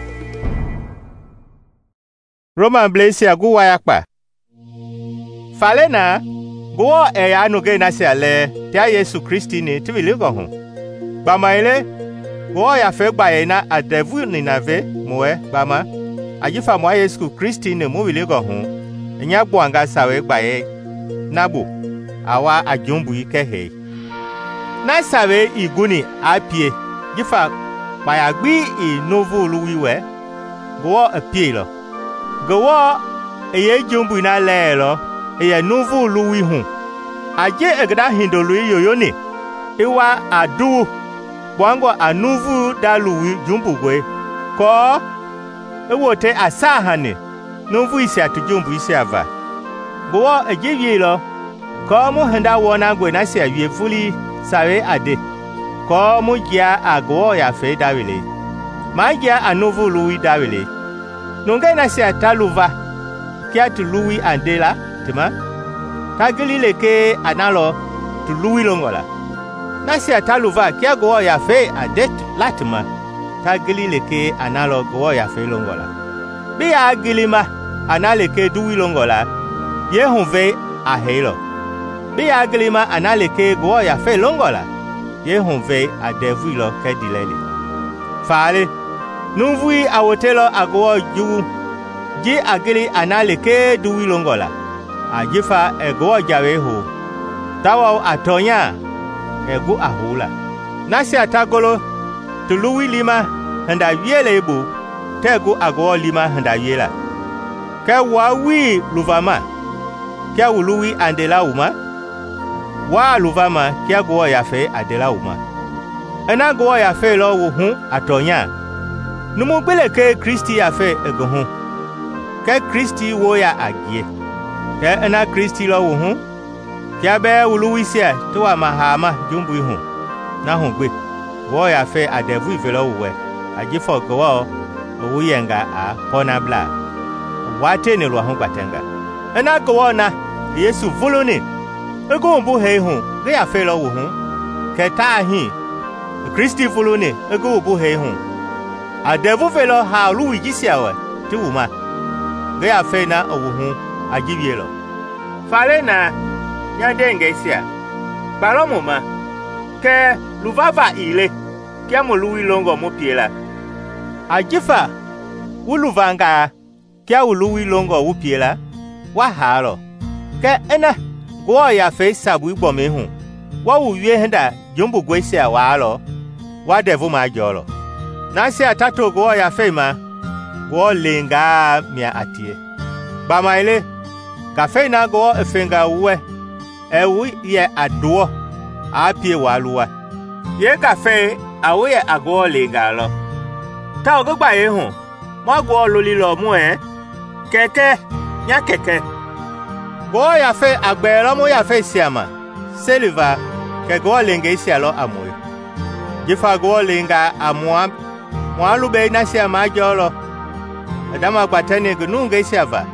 Roman blesi aguwa yakpa falena gwo e ya no ge na se ale tia Yesu Kristi ni tibili go hu bamaile gwo ya fe gba ye na adevu ni na ve moe bama ajifa mo Yesu Kristi ni mu wili go hu nya gbo anga sawe gba ye nabo awa ajumbu ike he na sawe iguni apie jifa pa ya gbi i novo luwiwe gwo apie lo gwo eye jumbu na le lo eye novo luwi hu aje egda hindolu yoyo ni iwa adu bwango anuvu daluwi jumbu gwe ko ewote asahani novu isi atujumbu isi ava gwo ejiwi lo ko mu henda wona gwe na se awie fuli sawe ade ko mu gia agwo ya fe dawile ma gia anuvu luwi dawile nonga na se ataluva kia tuluwi andela tima tagilile ke analo tuluwi longola na se ataluva kia gwo ya fe adet latima tagilile ke analo gwo ya fe longola bi ya gilima anale ke duwi longola ye hunve ahelo bi ya gilima anale ke gwo ya fe longola ye hunve adevuilo ke dilele fale nuvui awotelo agwo juwu ji agili anale ke duwi longola ajifa egwo jawe ho tawa atonya egu ahula nasi atagolo tuluwi lima handa wiele ebu tegu agwo lima handa wiela ke wawi luvama ke wuluwi andela uma wa luvama ke gwo yafe adela uma ena gwo yafe lo wo hu atonya numu gbele ke Kristi yafe egu hu ke Kristi wo ya agie ke ena Kristi lo wo hu ke be wuluwi sia to wa mahama jumbu hu na hu gbe gwo yafe adevu ivelo wo agifo gwo owu yenga a kona bla wate ni lo hu gbatenga ena gwo na Yesu voloni ego mbu he hu ge yafe lo wo hu ke ta hi Kristi voloni ego mbu he hu adevu velo ha luwi jisia we ti wuma ge yafe na owu hu ajibielo fale na nya denge sia balomo ma ke luvava ile kia mo luwi longo mo piela ajifa uluvanga kia uluwi longo wu piela wa halo ke ena gwo ya fe sabu igbo me hu wa wu wie henda jumbu gwesi a walo wa devu ma jolo na se atato gwo ya fe ma gwo lenga mia atie ba maile ka fe na gwo efenga we ewu ye aduo apie waluwa ye ka fe awu ye agwo lenga lo ta ogba ye hu mo gwo loli lo mu e keke nya keke gwo ya fe agbero mo ya fe siama seliva ke gwo lenga isia lo amoy jifa gwo lenga amwa mo alube na siama jolo adama gbatene gnu nge siava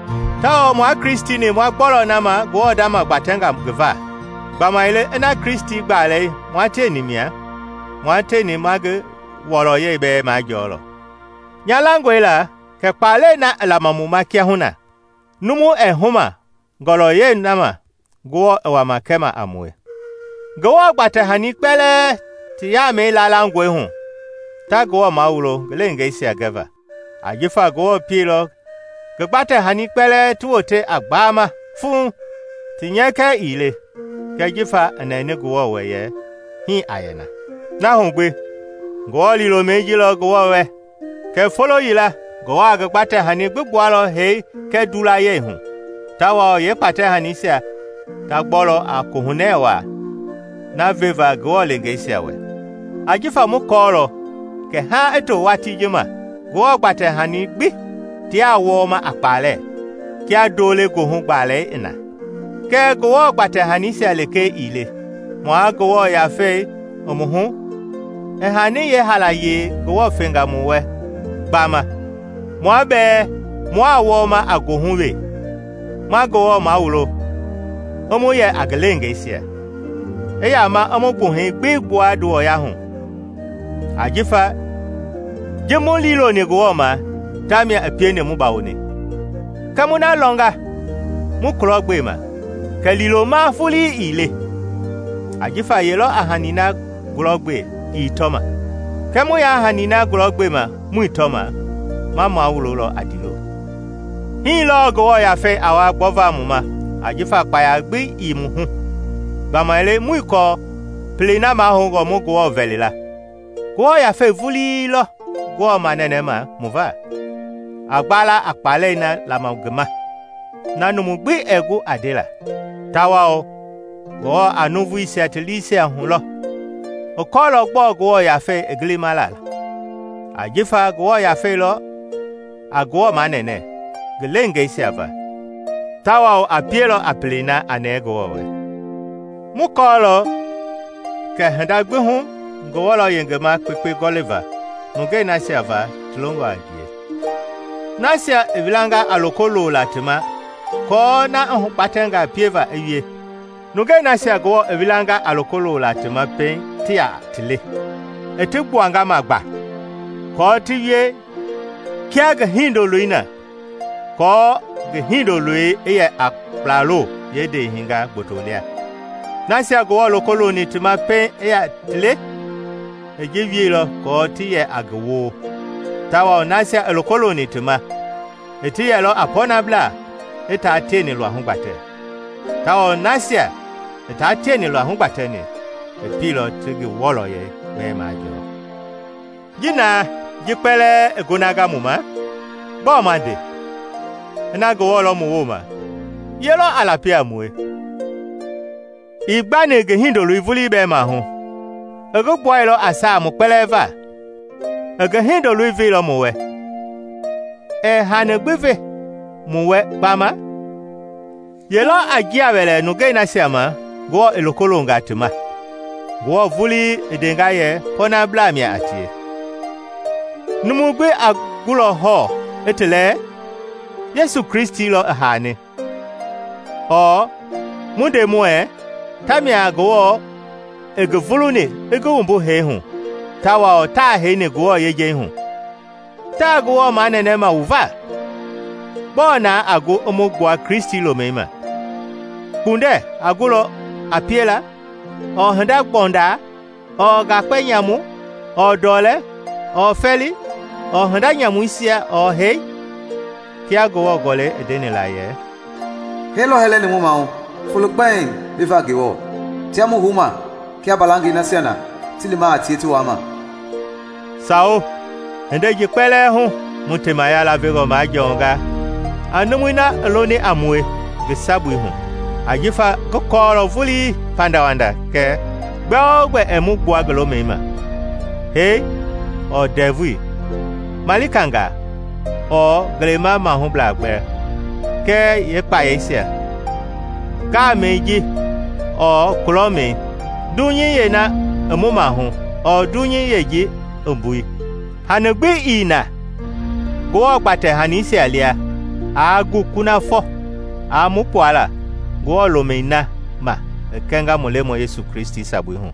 ta mo Kristi ni mo gboro na ma gwo adama gbatenga gva bamaile ena Kristi gbale mo ateni mia mo ateni mage woro ye be ma jolo nyalangwela ke pale na la mamuma kia huna numu ehuma golo ye nama gwo wa makema amwe gwo gbate hani pele ti ya me la langwe hu ta gwo mawulo gelenge isi agava ajifa gwo pilo gbate hani pele tuote agbama fun ti nyeke ile ke jifa anene gwo weye hi ayena na hungbe gwo lilo meji lo gwo we ke follow yila gwo aga gbate hani gbugwalo he ke dula ye hu tawa ye pate hani sia ta gbolo akohunewa na veva gwo lenge sia we ajifa mu koro ke ha eto wati jima gwo gbate hani gbi ti awo ma apale ki adole go hu gbale ina ke gwo gbate hani sia leke ile mo agwo ya fe omuhu e hani ye halaye gwo fenga muwe bama Mwa be mwa wo ma agohunwe. Mwa go ma wulo. Omo ye agelenge sia. Eya ma omo gohin gbe gbo ado ya hun. Ajifa jemo lilo ne go ma tamia apie ne mu bawoni. Kamuna longa mu krogbe ma. Kalilo ma fuli ile. Ajifa yelo ahanina glogbe itoma. Kemu ya ahanina glogbe ma mu itoma. Mama awulo lo adilo. Hi lo go ya fe awa gbova mu ma. Ajifa pa ya gbe imu hu. Bamaele mu iko plena ma ho go mu go velila. Go ya fe vuli lo go manene ma muva. Agbala akpale na la magma. Na no mu gbe egu adela. Tawa o go anuvu isi atlisi ahun o kolo gbo go ya fe egli malala. Ajifa go ya fe lo ago manene gelenge isi ava. Tawa o apielo aplena anego we. Mu kolo ke handa gbe hu go lo yengema pepe goliva. Muge na si ava tlongo adie. Nasia evilanga alokolo latima ko na hu patenga pieva ewie. Nuge nasia go evilanga alokolo latima pen tia tile. Etubuanga magba. Ko tiwie kia ga hindo luina. Ko ga hindo lui eye aplalo yede hinga botolia. Nasia go alokolo ni tima pen eye tile. Ejewie lo ko tiye agwo. Tawa nasia alokolo ni tima. Etiye lo apona bla. Eta ateni lo ahun gbate. Tawo nasia eta ateni lo ahun gbate ni. Epilo tigi wolo ye we majo. Jina jipele egonaga muma. Bo mande. Na go wolo mu woma. Yelo alapia muwe. Igba ne ge hindo lu ivuli be ma hu. Ego boilo asa mu peleva. Ege hindo lu ivilo muwe. E hanegbeve muwe bama yelo agia wele nuge na siama go elokolo ngatuma go vuli edenga ye pona blamia atie numugbe agulo ho etele Yesu Kristi lo ahane o mude moe tamia go egevulune egombo he hu tawa o ta he ne go yeje hu ta go manene ma uva bona ago omogwa Kristi lo mema. Kunde agulo apiela o handa bonda o gakpe nyamu o dole o feli o handa nyamu isia o hey kia go gole edeni la ye. Hello helene mu maun fulugbain biva gewo. Tiamu huma kia balangi na siana tilima atietu ama. Sao ende jipele hu mutema ya la vego majonga. Anumwina alone amwe gesabu hu. Ajifa kokoro vuli pandawanda ke gbogbe emu gwa glomema. Hey o devui malikanga o glema mahu blagbe ke ye payesia ka meji o klome dunyi ye na emu mahu o dunyi yeji ombui hanegbe ina go gbate hanisi alia agu kuna fo amupoala go lo meina ma kenga molemo Yesu Kristi sabu hu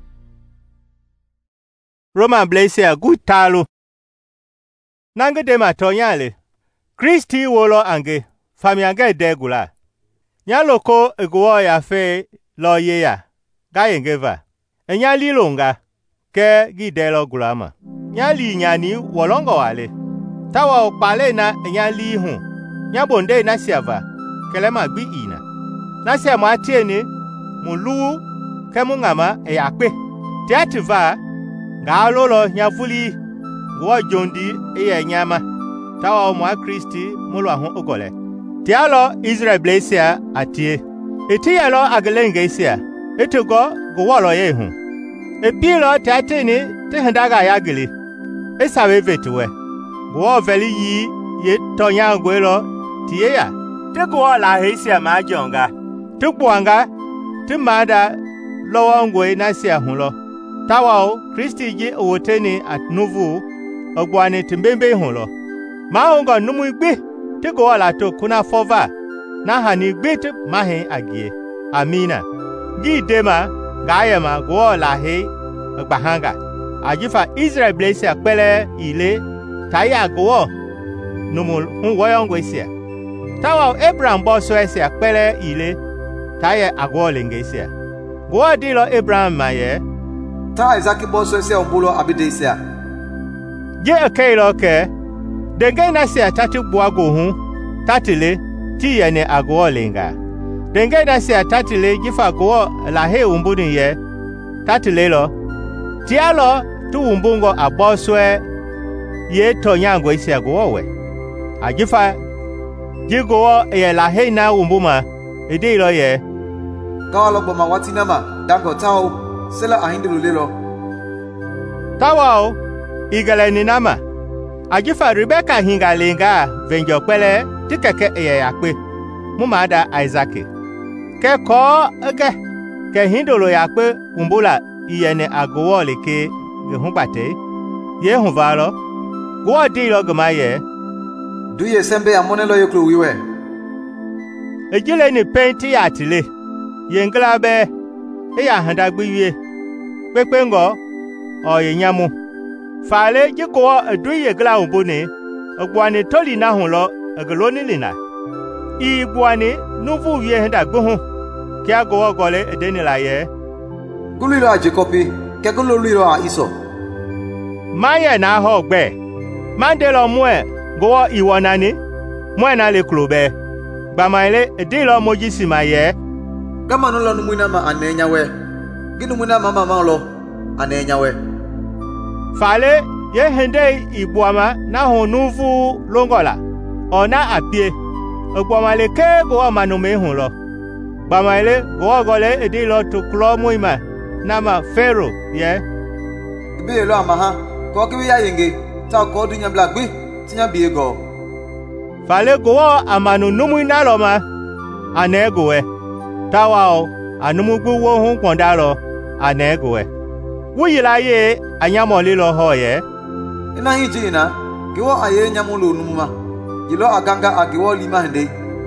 Roman blese agu talo nange de matonyale Kristi wolo ange famiange degula nyaloko ego ya fe lo ye ya ga yengeva enya lilonga ke gidelo gulama nyali nyani wolongo wale tawa opale na enya li hu nyabonde na siava kelema gbi ina na sia ma tieni mulu kemu ngama e yakpe tiativa ga lolo nyavuli go jondi e nyama tawa mo Kristi mulu ahun ogole tialo Israel blesia atie etiyalo agelenge sia etugo go wolo ye hu epilo tateni te handaga yagili esawe vetuwe go veli yi ye tonya gwelo tiya te go la hesia majonga te buanga te mada lowongwe na sia hulo tawao Kristi ji owoteni at nuvu ogwane timbembe hulo ma hongo numu gbe ti go la to kuna fova na hani gbe ti ma he agie amina gi dema gayema go la he gbahanga ajifa Israel blese akpele ile taya go numu hunwoyongo isia tawa Abraham bo so isia akpele ile taya agwo lengesia go di lo Abraham maye ta Isaac bo so isia ombulo abidesia je akailo ke denge na sia tatu buago hu tatile ti yene agwo lenga denge na sia tatile jifa go la he umbuni ye tatile lo ti alo tu umbungo aboswe ye tonyango isia go we ajifa jigo ye la he na umbuma ede lo ye kawalo boma watina ma dango tao sela ahindulu lelo tawao igale ni nama ajifa Rebecca hingalenga venjo pele tikeke ye yakpe mumada Isaac ke ko ege ke hindolo yakpe umbula iyene agowo leke gehumbate ye hunvalo go di lo gmaye duye sembe amonelo yoklo wiwe ejile ni penti atile yengla be e ya handa gbiye pepengo o yenyamu fale jiko duye gla umbone ogwani toli na hunlo egloni lina igwani nuvu wie handa gbohun ki agowo gole edenila ye gulilo a Jacobi ke gulilo a Iso maye na ho gbe mandelo mwe go iwonani mwe na le klobe gbamaile edilo mojisi maye kama nulo numuna ma anenyawe ginu muna mama malo anenyawe fale ye hende igwama na honuvu longola ona apie ogwama le ke go manume hun lo gbamaile go gole edilo to klo muima na ma fero ye be lo amaha ko ki ya yenge ta ko dunya blagbe tinya biego fale go amanu numu na lo ma anegowe tawao anumugbu wo hun pondalo anegowe wuyila ye anyamole lo hoye ina hijina giwo aye nyamulo numuma yilo aganga agiwo lima hende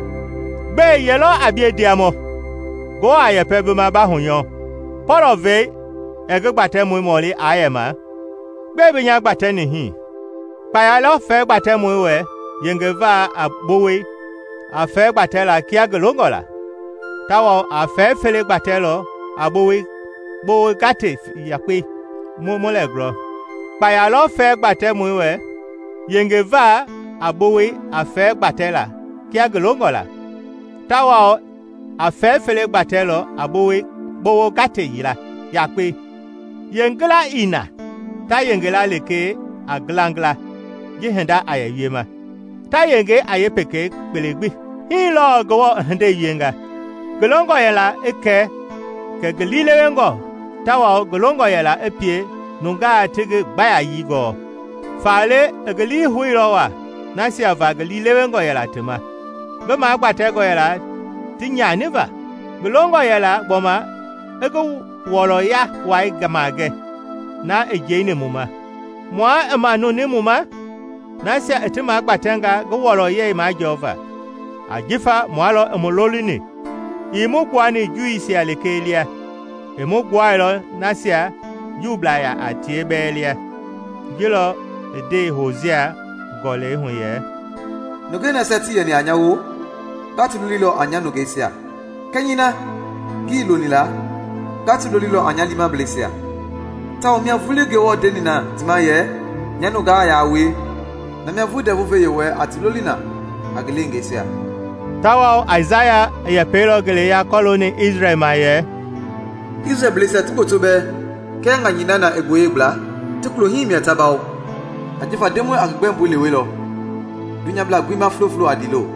be yelo abiediamo go aye pebuma bahunyo porove egbate mu moli ayema be be nya gbate ni hin pa lo fe gbate mu we yengeva abowe afe gbate la kia glongola tawo afe fele gbate lo abowe bo gate yape mo mo le gro pa lo fe gbate mu we yengeva abowe afe gbate la kia glongola tawo afe fele gbate lo abowe bo gate yila yape yengla ina ta yengla leke aglangla jihenda ayeyema ta yenge ayepeke pelegbi hilo go hende yenga golongo yela eke ke galilewengo tawa golongo yela epie nunga tege baya yigo fale gali huirowa nasi ava galilewengo yela tema bema agbate yela tinya niva golongo yela boma ego wolo ya wai gamage na ejeine muma mwa emanu ni muma na se etima agbatenga go wolo ye ma jova ajifa mwalo emololini imugwani juisi alekelia emugwailo na sia jublaya atiebelia gilo ede Hosea gole huye nugena seti ni anyawo gatu lilo anyanu gesia kanyina gilo nila gatu lilo anyalima blesia tawo mia vulege wo denina timaye nyanu ga ya we na mia vude vuve yewe atilolina agelengesia tawo Isaiah ya pero gele ya koloni Israel maye Israel blesa tukotobe kenga nyina na egoyebla tuklo himia tabao ajifa demo agbembu lewelo dunya bla gwima flow flow adilo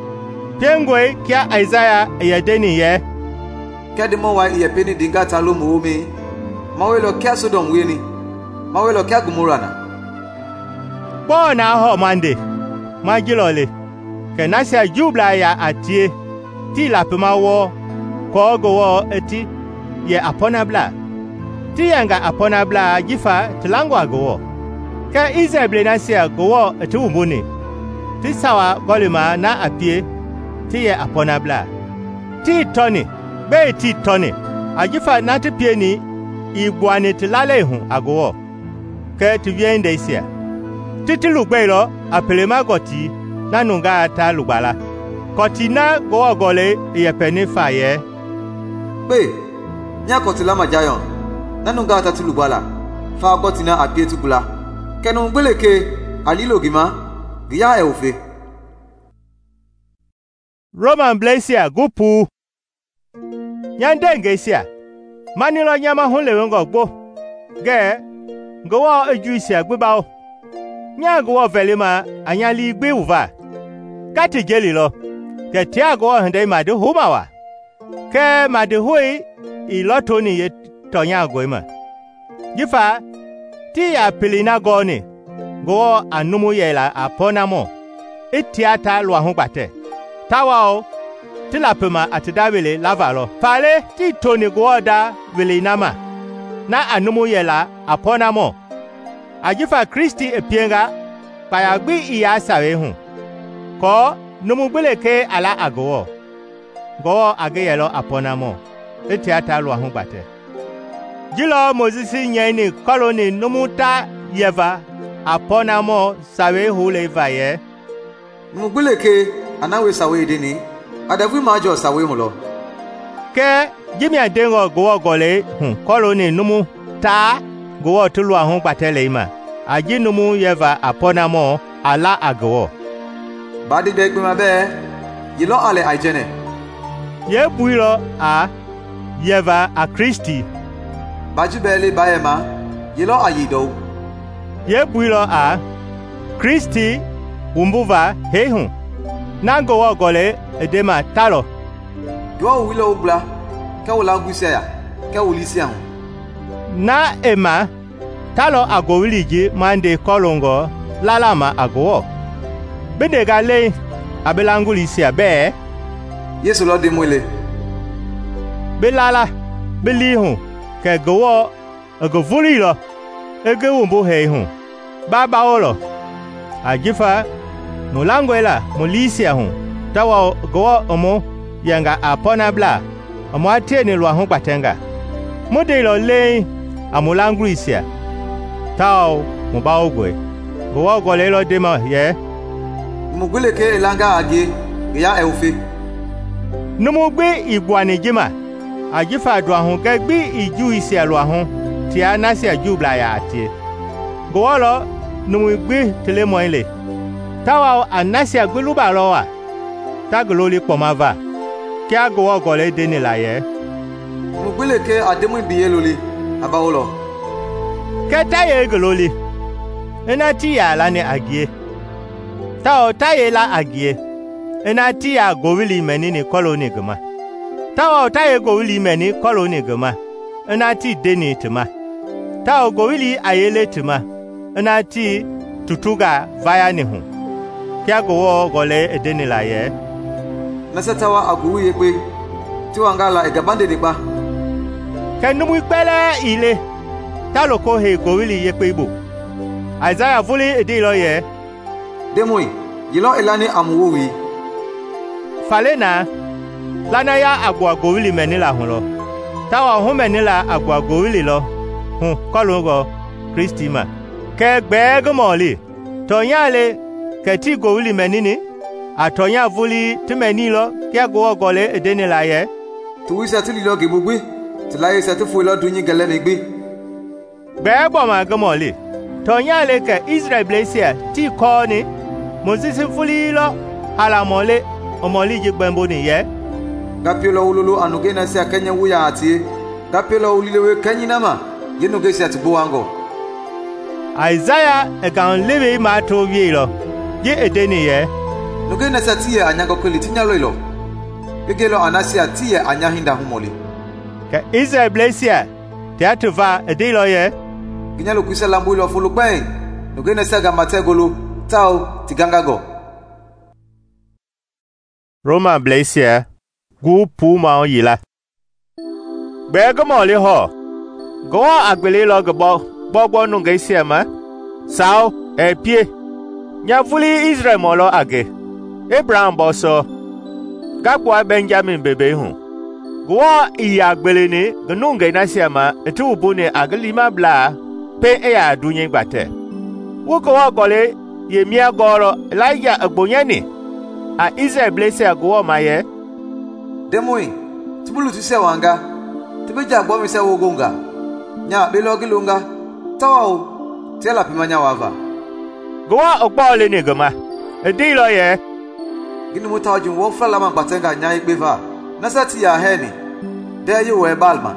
pengwe kia Isaiah ya deni ye kademo wa ye peni dinga talo muome mawelo kia Sodom weni mawelo kia Gomorrah na bona ho mande majilole kenasia jubla ya atie ti la pemawo ko gowo eti ye aponabla ti yanga aponabla jifa tilango agowo ke Israel nasia gowo etumbuni ti sawa golima na apie ti ye apona bla ti toni be ti toni ajifa na ti pie ni igwani ti lale hu agowo ke ti vien de sia titi lugbe lo apelema goti na nunga ta lugbala koti na gowo gole ye peni faye pe nya koti la majayon na nunga ta ti lugbala fa goti na apie tu bula kenu gbeleke alilo gima giya e ofe Roman Blasia gupu nyande sia manilo nyama hunle ngo gbo ge gowo ejuisia gbebao nya gowo velima anyali gbe uva kati jeli lo ke tia gowo hande ma de humawa ke ma de hui iloto ni ye tonya goima jifa ti ya pilina goni gowo anumu yela aponamo etiata lo ahun gbate tawao ti la pema atidawele lavalo pale ti toni goda wele nama na anumu yela aponamo ajifa Kristi epienga payagbi iya sawe hu ko numu gbeleke ala agowo gowo ageyelo aponamo etiata lo ahun gbate jilo Moses nyeni koloni numuta yeva aponamo sawe hu le vaye numu gbeleke anawe sawe deni adavu majo sawe hulo ke jimi adengo gowo gole hu koloni numu ta gowo tulu ahun gbate ima aji numu yeva aponamo ala agowo badi de gbe mabe yilo ale ajene ye buiro a yeva a Kristi bajibele bayema yilo ayido ye buiro a Kristi umbuva hehu nango wo gole edema talo do wilo ubla ka wala gusia ka wulisia hu na ema talo agowiliji mande kolongo lalama agowo bede gale abelangulisia be Yesu lo de mwele belala belihu ke gowo agovuli lo ege wumbu hehu baba olo ajifa mulangwela mulisia hu tawa gowo omo yanga apona bla omo atieni lo ahun patenga modelo le amulangulisia tao mubaogwe gowo gole lo dema ye muguleke elanga age ya eufe numugbe igwani jima ajifa do ahun gegbi iju isi alo ahun ti anasi ajubla ya atie gowo lo numugbe telemo ile tawa anasi agbeluba lo wa tagololi pomava ki agowo gole deni la ye muguleke ademu biye loli abawolo keta ye gololi enati ya la ni agie tawo taye la agie enati ya gowili menini koloni gama tawo taye gowili meni koloni gama enati deni tuma tawo gowili ayele tuma enati tutuga vaya ni hu kia gowo gole edeni la ye nasatawa aguwi yepe tiwangala egabande dipa kenumu ipele ile taloko he gowili yepe ibo Isaiah vuli edilo ye demoi yilo elani amuwi falena lana ya agwa gowili menila hulo tawa hu menila agwa gowili lo hu kolongo Kristima ke gbegmoli tonyale ke ti gowili menini atonya vuli timenilo ke go gole edenila ye tuwisa tililo gebugbe tilaye satifu lo dunyi gele megbe gbegbo ma gmoli tonyale ke Israel Blasia ti ko ni Moses vuli lo halamole omoli jigbembo ni ye gapiolo ululu anugena sia kenya wuya ati gapiolo ulilewe kenyinama yenuge sia tibo wango Isaiah egan lebe ma to wie lo ye edeni ye nugena sia tie anyago kweli tinyalo ilo egelo anasia tie anyahinda humoli ke Israel Blasia te atva edilo ye ginyalo kwisa lambu ilo fulupen nugena sia gamategolo tao tigangago Roma Blasia gu puma yila begmo le ho go agbele lo gbo gbogbo nu gesia ma sao e pie nyavuli Israel molo age Abraham boso gakwa Benjamin bebe hu gwo iya gbelene gnunge na siama etu bune aglima bla pe e ya dunye gbate wo ko wa gole ye mia goro Elijah agbonyani a Israel blese agwo maye demoi tibulu tuse wanga tibeja gbo mi se wogonga nya belogi lunga tawo tela pimanya wava gwo ogbole ni goma edilo ye gini mutajun wo fala man batenga nya igbeva nasati ya heni de yo we balma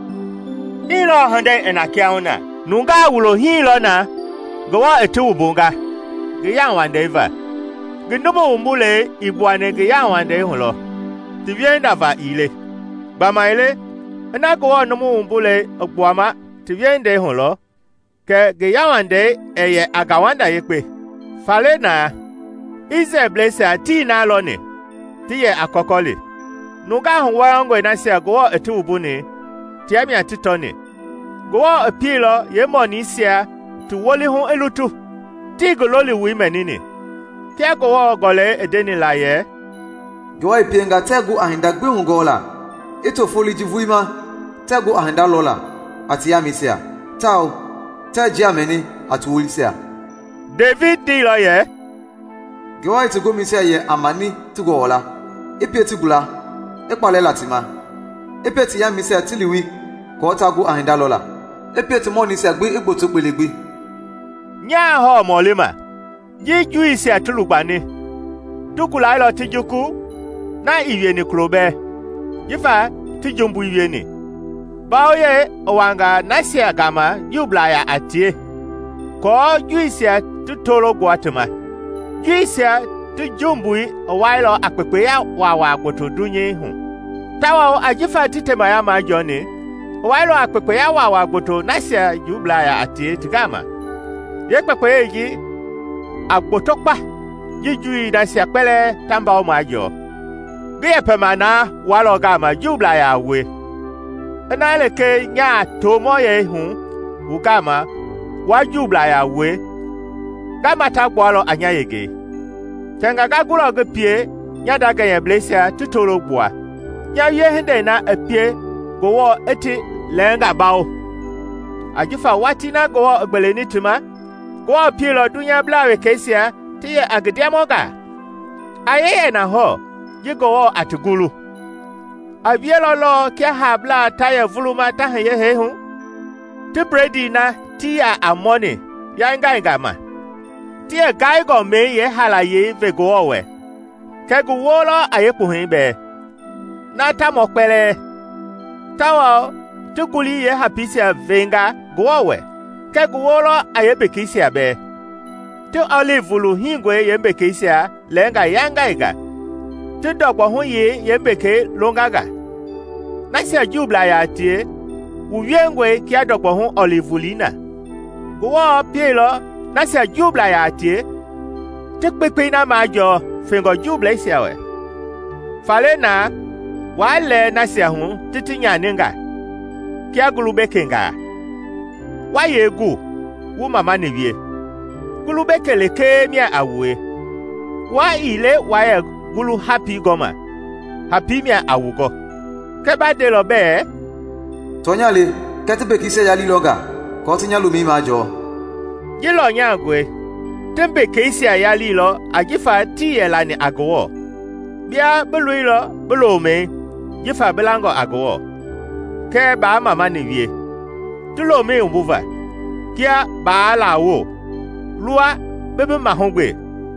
ilo hande enakiauna nunga wulo hilo na gwo etu bunga giyan wande va ginobo umbule ibwane giyan wande hulo tivyenda va ile bama ile na gwo no umbule ogwama tivyende hulo ke giyan wande eye agawanda yekpe fale na Ize blese ati na alone tiye akokole nuga hu warango na se go etu ubuni tiami atitone go apilo ye moni sia tu woli hu elutu ti gololi wi menini ti go gole edeni la ye go ipenga tegu ahinda gbe hu gola eto foli jivuima tegu ahinda lola ati yamisia tao ta jameni atu wolisia David di lo ye Gwa ite go mi se ye amani tugo ola epe tigula epale latima epe ti ya mi se tiliwi ko tagu ahinda lola epe ti mo ni se gbe egbo to pelegbe nya ho molima jiju ise atulugbani tukula ilo tijuku na iwe ni krobe jifa tijumbu iwe ni baoye owanga nasi agama yublaya atie ko juise tutoro gwatuma Kisia tu jumbui wailo akpepe ya wawa gboto dunye hu tawa ajifa titema ya ma joni wailo akpepe ya wawa gboto nasia jubla ya atie tigama ye pepe yi agboto pa jiju nasia pele tamba o majo bi epemana walo gama jubla ya we na leke nya tomo ye hu ukama wa jubla ya we Gama ta gwalo anya yege. Tenga gagulo ge pie, nya daga ye blesia tutoro bua. Nya ye hende na epie, gowo eti lenga bao. Ajifa wati na gowo ogbeleni tuma, gowo pie lo dunya blawe kesia, tiye agdiamoga. Ayeye na ho, yi gowo atigulu. Abie lo lo kia habla taye vuluma tahe ye he hu. Ti bredi na tiya amone, ya inga inga ma. Tie gai go me ye halaye ve go owe ke go wolo ayepu hin be na ta mo pele tawo tukuli ye hapisia venga go owe ke go wolo ayebe kisia be tu olive lu hingwe ye be kisia lenga yanga iga tu dogbo hu ye ye be ke longaga na sia jubla ya tie uwiengwe ki adogbo hu olive lina go wo pielo Nasia jubla ya atie tekpepe na majo fingo jubla isiawe fale na wale nasia hu titinya ninga kia gulube kenga wa yegu wu mama niwie gulube keleke mia awe wa ile wa ye gulu happy goma happy mia awugo keba de lo be tonyale ketebe kise ya liloga ko tinya lumi majo Yilo nyagwe tembe keisi ayali lo ajifa tiye la ni agwo bia belu lo belu me jifa belango agwo ke ba mama ni wie tulo me umbuva kia ba la wo lua bebe mahongwe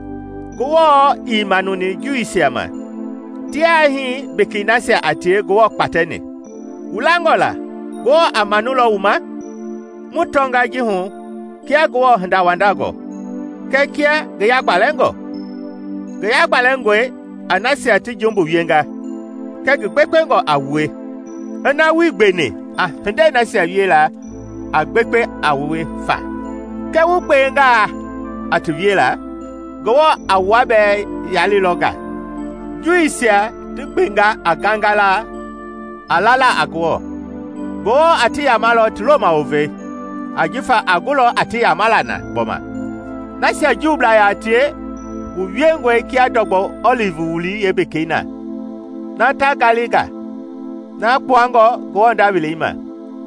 gwo imanu ni juisi ama tia hi bekinasia atie gwo patene ulangola gwo amanulo uma mutonga jihu Kia gwo handa wandago. Ke kia gaya balengo. Gaya balengwe anasi ati jumbu wienga. Ke gbekpengo awe. Ana wigbene ah hende nasi awiela agbekpe awe fa. Ke wugbenga atuwiela gwo awabe yali loga. Juisia tugbenga agangala alala agwo. Gwo ati yamalo tuloma ove. Ajifa agulo ati yamalana boma nasia jubla ya tie uwiengwe kia dogbo olive wuli yebekina na tagaliga na kwango gwonda wilima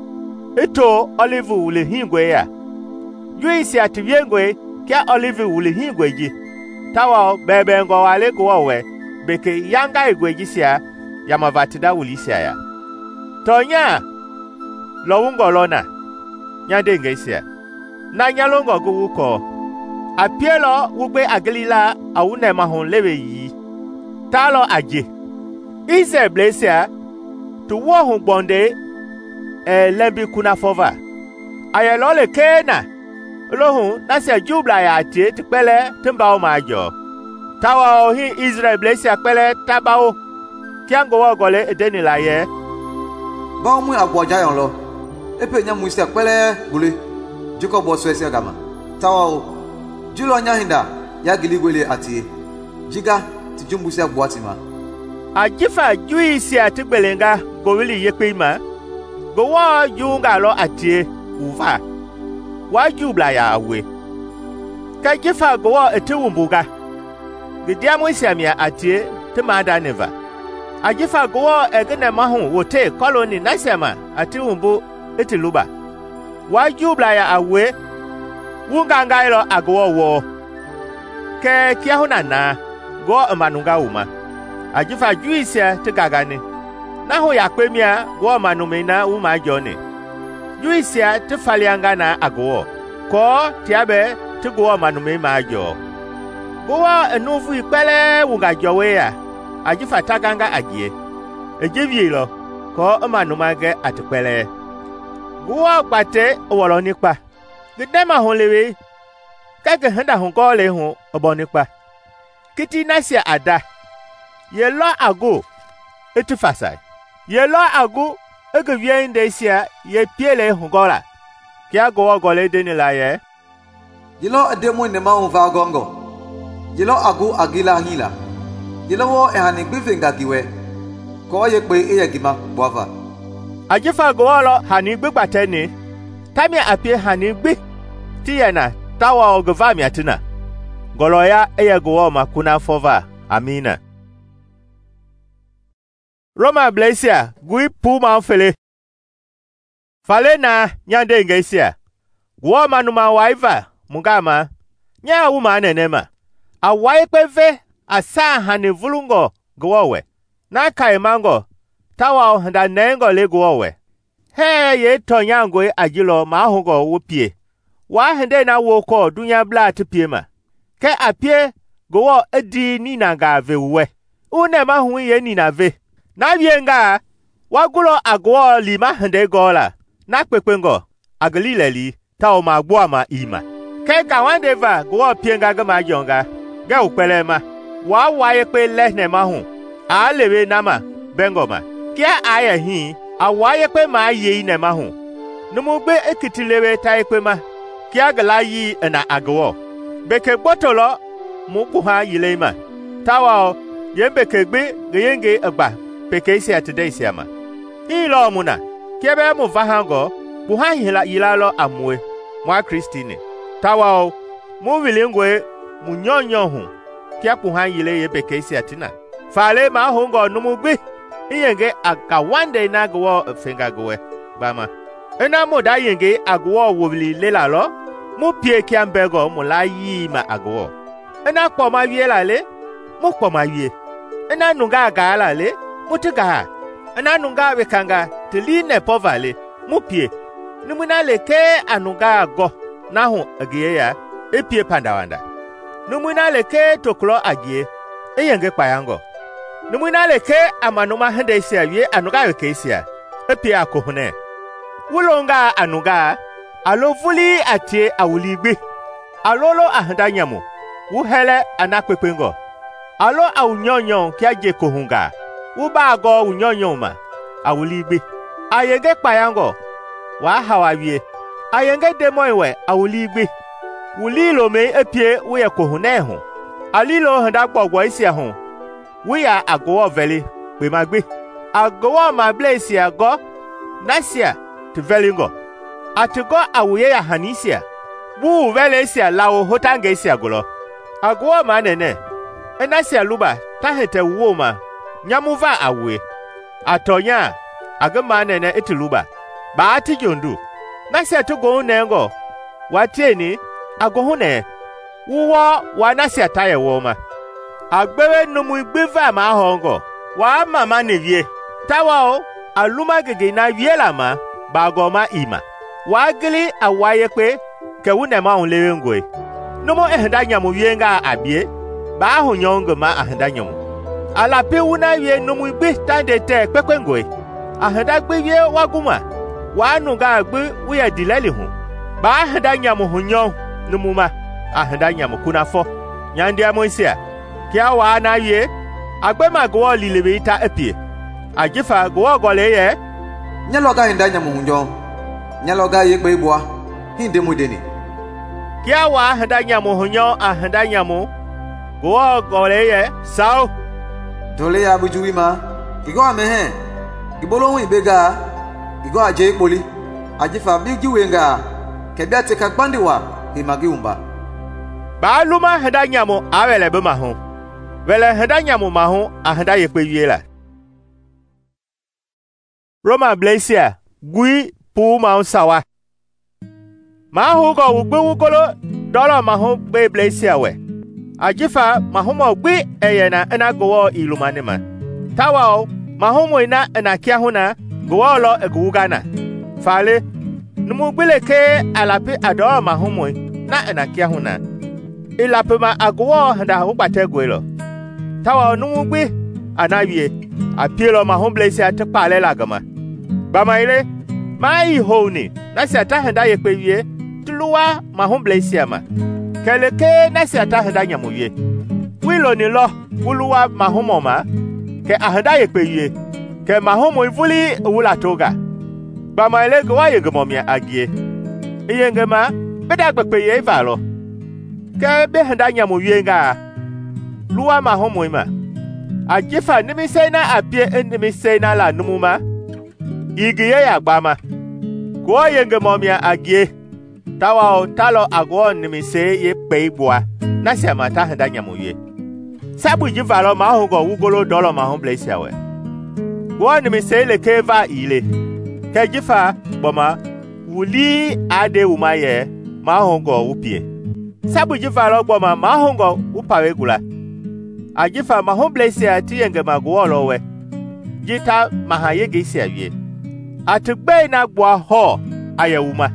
eto olive wuli hingwe ya yuisi atiwiengwe kia olive wuli hingwe ji tawa bebe ngo wale gwowe beke yanga igweji sia ya mavatida wuli sia ya tonya lowungo lona nyande ngesia na nyalongo guwuko apielo wugbe aglila awune mahon lewe yi talo aje ise blesia tu wo hun bonde e lembi kuna fova ayelo le kena lohun na se jubla ya tie tipele timbawo majo tawa ohi Israel blesia pele tabao kiango wo gole edeni la ye ba mu agboja yon lo epe nya mu se pele bule jiko bo so ese gama tawa o julo nya hinda ya giligwele atie jiga ti jumbu se agboatima ajifa juisi atigbelenga gowili yepeima gowo yunga lo atie uva wa jubla ya awe ka jifa gowo etewumbuga gidiamu siamia atie temada neva ajifa gowo egene mahu wote koloni nasema atiwumbu etiluba wa jubla ya awe wunga ngailo agwo wo ke kiahuna na go manunga uma ajifa juisia tigagani naho yakpemia go manumena uma jone juisia tifalianga na agwo ko tiabe tigwo manume majo go enuvu ipele wunga jowe ya ajifa taganga ajie ejevielo ko manumage atipele go gbate wolo nipa gidema honlewe kage handa hongo le hon obonipa kiti nasia ada ye lo ago etufasai ye lo ago egevie indesia ye piele hongola kia go gole denila ye ye lo ademo ne ma on va gongo ye lo ago agila hila ye lo wo ehani gbevenga giwe ko ye pe eye gima boava ajifa go lo hani gbegbate ni tami apie hani gbe tiyana tawa ogvami atina goloya eye go makuna fova amina Roma Blesia gui puma fele fale na nyande ngesia gwo manuma waiva mungama nya uma nenema awai peve asa hane vulungo gwowe na kai mango tawa handa nengo le gwowe he ye tonyangwe ajilo mahungo wopie wa hende na woko dunya bla tipiema ke apie gwo edi ni na ga vewe une mahu ye ni na ve na bienga wagulo agwo lima hende gola na kpekpengo aglileli tawo magbo ama ima ke ka wandeva gwo pienga ga majonga ga upelema wa waye pe lehne mahu a lewe nama bengoma kia aya hi a waye pe ma ye ne mahu numugbe ekitilewe taipema kia gala yi na agwo beke botolo mukuha yilema tawa yembeke gbe geyenge agba peke isi atide isi ama ilo muna kiebe mu vahango buha hila ilalo amwe mwa Christine tawa mu wilingwe mu nyonyo hu kia buha yile ye peke isi atina fale ma hongo numugbe iyenge akawande na gwo fenga gwe bama ena mo da yenge agwo wobili lelalo mu pie kiambego mu la yi ma agwo ena kpo ma wie la le mu kpo ma wie ena nunga ga la le mutiga ena nunga wekanga tiline povale mu pie numuna le ke anunga go na hu agie ya epie pandawanda numuna le ke toklo agie eyenge payango numuna le ke amanuma hende sia wie anuga weke sia epie akohune wulonga anuga alo vuli atie awuligbe alolo ahanda nyamu wuhele anakpepengo alo awunyonyo kiaje kohunga wuba go wunyonyo ma awuligbe ayenge payango wa hawawie ayenge demoiwe awuligbe wulilo me epie wuye kohune hu alilo handa gbogbo isia hu wuya agowo veli pe magbe agowo ma blesi ago nasia te velingo atigo awuye ya hanisia bu velesia lawo hotangesia golo agwo ma nene enasia luba tahete woma nyamuva awe atonya agama nene etiluba ba atijondu nasia tugo nengo wateni agohune wuwo wa nasia taye woma agbewe numu igbiva ma hongo wa mama nevie tawao aluma gege na wiela ma bagoma ima wagili awaye kwe ke wune ma onlewe ngwe numu ehda nyamu wienga abie ba hu nyongo ma ahda nyamu ala pe wuna wie numu igbi tande te pekwe ngwe ahda gbe wie waguma wa nu ga gbe wiya dilali hu ba ahda nyamu hu nyon numu ma ahda nyamu kuna fo nyande amoisia kia wa na wie agbe ma go lilebe ita epie ajifa go gole ye nyaloga hinda nyamu hu nyon nyaloga ye gbe ibwa hinde mudeni kia wa ahda nyamu hu nyon ahda nyamu go gole ye sao dole ya bujuwima igo amehe ibolowun ibega igo aje ipoli ajifa bijuwenga kebia te kakpandiwa imagiumba ba luma heda nyamu awele be mahu wele heda nyamu mahu ahda yepe wiela Roma Blasia gui pu ma sawa mahu go ugbe wukolo dolo mahu be Blasia we ajifa mahu mo gbi eyena ena gowo ilumanima tawao mahu mo ina ena kia huna gowo lo egugana fale numu gbele ke alapi ado mahu mo na ena kia huna ilapi ma agowo handa ubate gwelo tawao numu gbi anawie apielo mahu Blasia te pale lagama bamaile mai honi nasi ata handa yepe wie tuluwa mahu Blasia ma keleke nasi ata handa nyamuye wilo ni lo wuluwa mahumo ma ke ahanda yepe wie ke mahumo ivuli wula toga bamaile gwa yegemomia agie iyengema beda gbepe ye valo ke be handa nyamuye nga luwa mahumo ma ajifa nimi sena apie enimi sena la numuma igiye ya gbama gwa yegemomia agie tawao talo agwo nimise ye peibwa na sema ta handa nyamuye sabu jivalo ma hogo wugolo dolo ma hon Blasia we gwo nimise le keva ile ke jifa boma wuli ade umaye ma hogo upie sabu jivalo boma ma hogo upawe gula ajifa ma hon Blasia ti yenge magwo lowe jita mahaye gesi awie atugbe na gwa ho ayewuma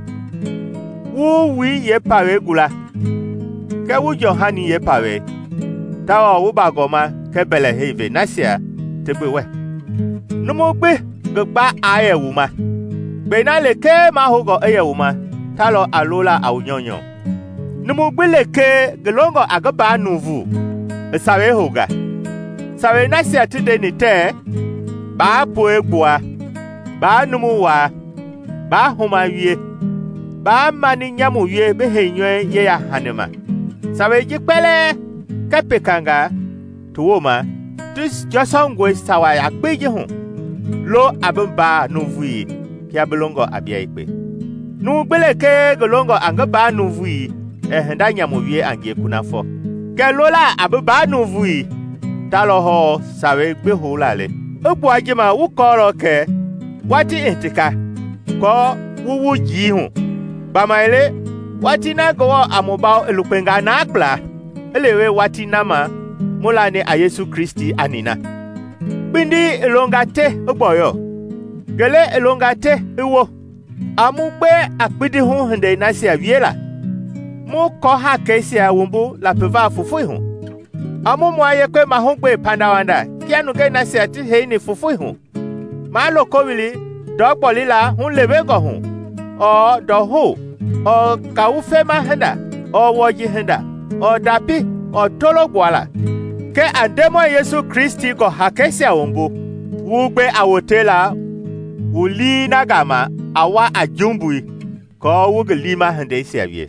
wu wi ye pawe gula ke wu Johani ye pawe tawa wu bagoma ke bele heve nasia tegbe we numu gbe gba aye wuma gbe na le ke ma hogo eye wuma talo alola awunyonyo numu gbe le ke gelongo agaba nuvu sawe hoga sawe nasia tide ni te ba po egboa ba numu wa ba homa wie ba mani nyamu ye be henywe ye ya hanema sawe jipele kapekanga tuwoma tus josongwe sawa ya gbeje hu lo abamba nuvui ki abelongo abia ipe nu gbeleke golongo angaba nuvui ehenda nyamu ye angie kunafo ke lola ababa nuvui taloho sawe gbe holale ogbo ajima wukoro ke wati entika ko wuwu ji hu bamaile wati na gowo amuba elupenga na akla elewe wati nama mulane a Yesu Kristi anina bindi elongate ogboyo gele elongate ewo amugbe akpidi hu hende nasi aviela mu ko ha kesi awumbu la peva fufu hu amu mo ayekwe mahungbe pandawanda kianu ge nasi ati heini fufu hu ma lokowili dogbolila hun lebego hu o dohu o kawufe ma henda o woji henda o dapi o tolo gwala ke ademo Yesu Kristi go hakesi awumbu wugbe awotela wuli nagama awa ajumbui ko wugelima hende siawie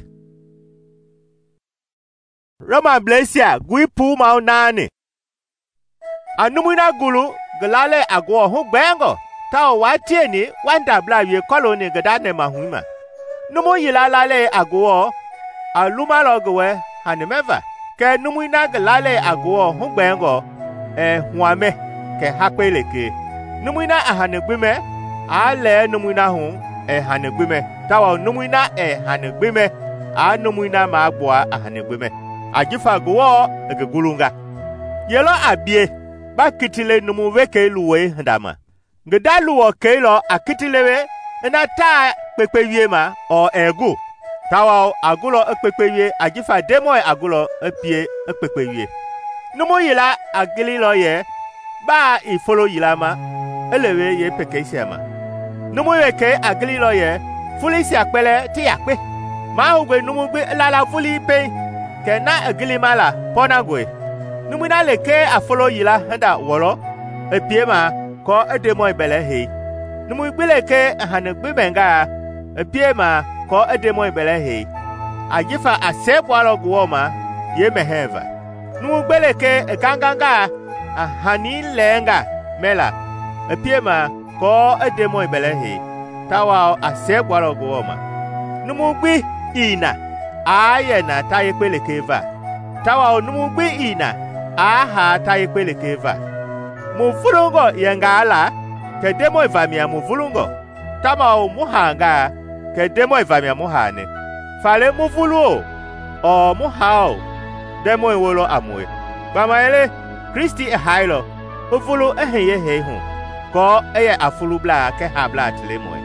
Roma Blasia gui pu mau nani anumina gulu gelale agwo hu gbengo ta watieni wanda blawie koloni gedane mahuma numu yilalale agwo aluma lo gwe hanimeva ke numuina glale agwo hugbengo e huame ke hakpeleke numuina ahanegbime ale numuina hu e hanegbime tawa numuina e hanegbime a numuina ma agboa ahanegbime ajifa gwo egegulunga yelo abie ba kitile numu weke luwe ndama ngeda luwo kelo akitilewe na ta pepewie ma o egu tawa agulo ekpepewie ajifa demo agulo epie ekpepewie numu yila agililo ye ba ifolo yila ma elewe ye pekesiama numu weke agililo ye fulisi akpele ti yakpe ma ugbe numu gbe lala fuli pe ke na agilimala ponagwe numu na leke afolo yila handa wolo epie ma ko edemo ibele he numu gbileke hanegbe benga epie ma ko edemo ibele he ajifa asebwalo gwoma ye meheva numu gbileke ekanganga ahani lenga mela epie ma ko edemo ibele he tawa asebwalo gwoma numu gbi ina aye na taye peleke va tawa numu gbi ina aha taye peleke va muvulungo yengala ke demo ivamia muvulungo tama o muhanga ke demo ivamia muhane fale muvulu o muhao demo iwolo amwe bamaele Kristi ehailo uvulu eheye hehu ko eye afulu bla ke habla tlemoy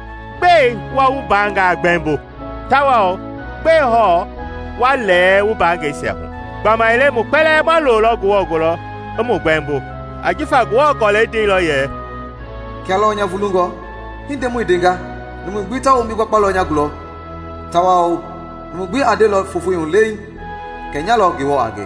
be wa ubanga gbembo tawa o be ho wa le ubanga isehu bamaele mu pele ma lo logo ogolo mu gbembo ajifa gwo gole din lo ye kelo nya vulungo hinde mu idenga numu gbita o mi gwa palo nya gulo tawa o numu gbi ade lo fufu yun leyin kenya lo giwo age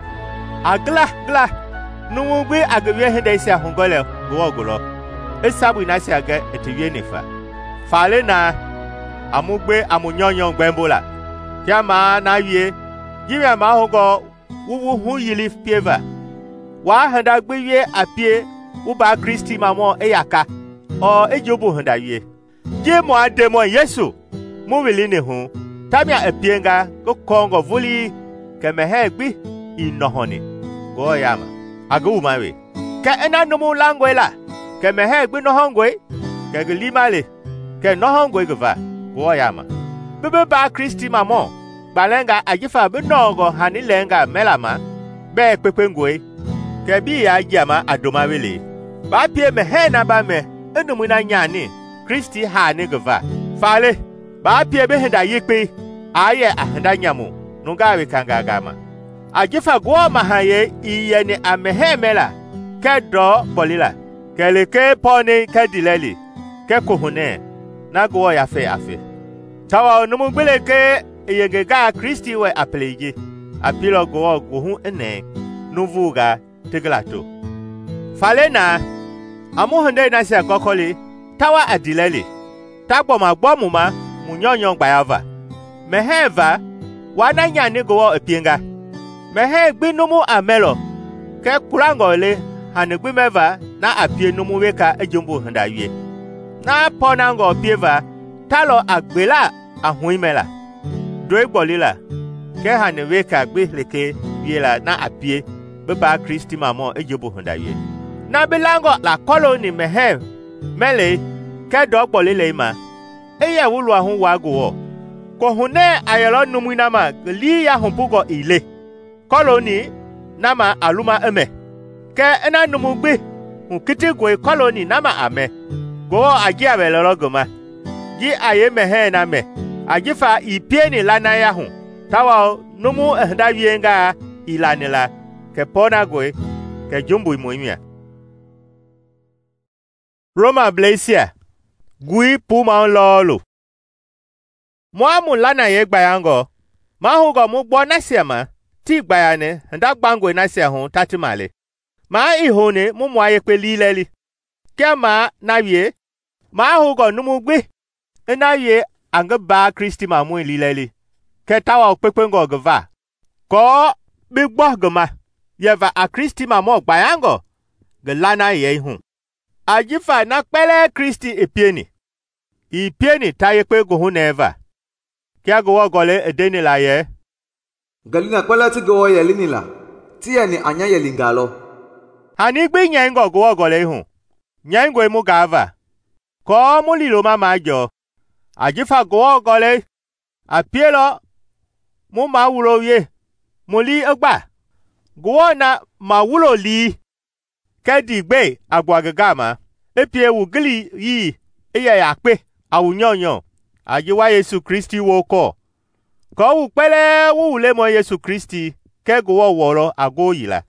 agla gla numu gbi agwe hinde isi ahungole gwo gulo esabu ina si age etiwie nefa fale na amugbe amunyonyo gbembola kiama na wie jiwe ma hungo wuwu hu yili pieva wa handa gbewie apie uba Kristi mamo eyaka o ejobo handa wie je mo ademo Yesu mu wili ne hu tamia epienga ko kongo vuli kemehe gbi inohoni go yama agu mawe ka ena numu langwela kemehe gbi nohongwe ke glimale ke nohongwe gva go yama bebe ba Kristi mamo balenga ajifa binogo hanilenga melama be pepengwe kebi ya jama adoma wele ba pie me he na ba me enumu na nyane Kristi ha ne gva fale ba pie be henda yekpe aye ahenda nyamu nungawe kangagama ajifa gwo mahaye iye ni amehe mela kedo bolila keleke poni kedileli ke kohune na gwo ya fe afe tawa onumu gbeleke eyegega Kristi we apeleje apilo gwo gwo ene nuvuga teglato falena amuhunde na se kokole tawa adilele tagbo ma gbomu ma munyonyo gbayava meheva wana nyane go epienga mehe gbinumu amelo ke kurangole hanegbi meva na apie numu weka ejumbu hunda wie na ponango pieva talo agbela ahuimela doigbolila ke haneweka gbe leke wiela na apie beba Kristi mamo ejobo hunda wie na bilango la koloni mehe mele ke dogbolile ma eye wulu ahun wago ko hune ayelo numina ma li ya humpugo ile koloni nama aluma eme ke ena numu gbe hun kitigwe koloni nama ame go agi abelolo goma ji aye mehe na me agifa ipieni lana ya hun tawa numu ehda wienga ilanila ke pona gwe ke jumbu imoimia Roma Blasia gui puma lolo Moamu lana ye gbayango mahugo mu gbo nasiama ti gbayane nda gbangwe nasia hun tatimale ma ihone mu mwaye pe lileli kema na wie mahugo numu gbe na wie anga ba Kristi mamu lileli ke tawa pepengo gva ko bi gbo goma yeva a Kristi mamu gbayango gelana ye hun ajifa na pele Kristi epieni ipieni taye pe go hun eva kia go gole edeni la ye galina kwala ti go ye lini la ti ya ni anya ye lingalo ani gbe nyan go go gole hu nyan go mu gava ko mu lilo ma majo ajifa go gole apielo mu ma wulo ye mu li agba go na ma wulo li kedi gbe agwagama epie wu gili yi iya ya pe awunyonyo ajiwa Yesu Kristi wo ko ko wu pele wu le mo Yesu Kristi ke go wo woro ago yila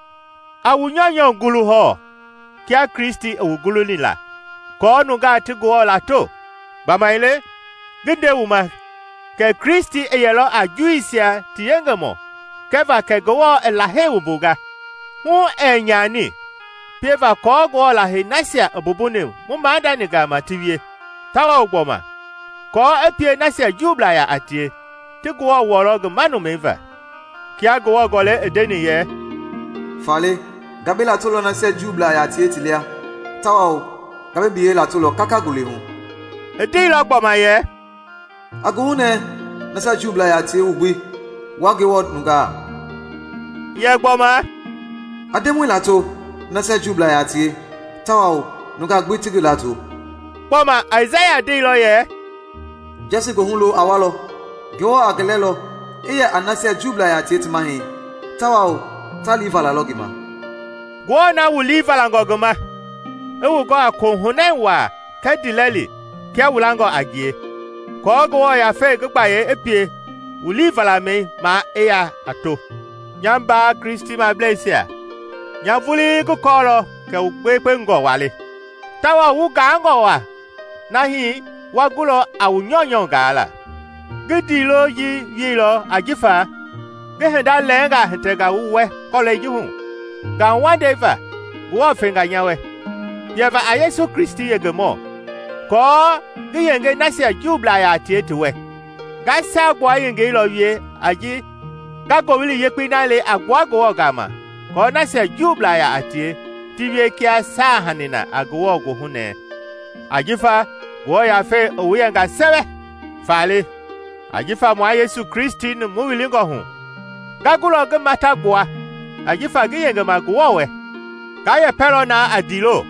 awunyonyo gulu ho kia Kristi wu gulu ni la ko nu ga ti go la to ba maile gide wu ma ke Kristi eyelo ajuisia tiengamo ke va ke go wo la he wu buga hu enyani pieva ko go la he nasia obubune mu manda ni ga mativie tawa ugboma ko epie nasia jubla ya atie ti go woro go manu meva kia go gole edeni ye fale gabela tolo nasia jubla ya atie tilia tawa o gabe biye la tolo kaka gule hu edi lo gboma ye agune nasia jubla ya atie ugbi wage word nuga ye gboma ademu la to nasia jubla ya atie tawa o nuga gbi tigi la to Poma Isaiah de lo ye Jesse go hunlo awalo Gwo agelelo iye anasia jubla ya tietma hi tawa o taliva la logima Gwo na wuliva la ngogoma ewu go akohune wa kadileli kia wulango agie ko go ya fe gba ye epie wuliva la me ma eya ato nyamba Kristi ma blesia nyavuli ko koro ke ugbepe ngo wale tawa wu ga ngo wa nahi wagulo awunyonyo gala gidilo yi yilo ajifa gehenda lenga hetega uwe college hu ga wandeva wo fenga nyawe yeva ayesu Kristi yegemo ko giyenge nasia jubla ya tietwe ga sagwa yenge lo ye aji ga go wili yekpina le agwa go gama ko nasia jubla ya atie tiwie kia sa hanina agwo go hune ajifa wo ya fe owiyenga sebe fale ajifa mwa Yesu Kristi nu muwilingo hu gagulo ge matagboa ajifa giyenge magwowe kaye pero na adilo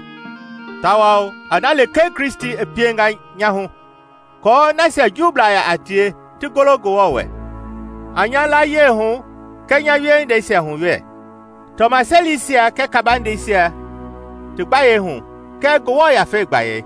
tawao anale ke Kristi epienga nyahu ko nasia jubla ya atie tigolo gowe anyala ye hu kenya ye ndese hu ye Tomaselisia ke kabandisia tigbaye hu ke gowo ya fe gbaye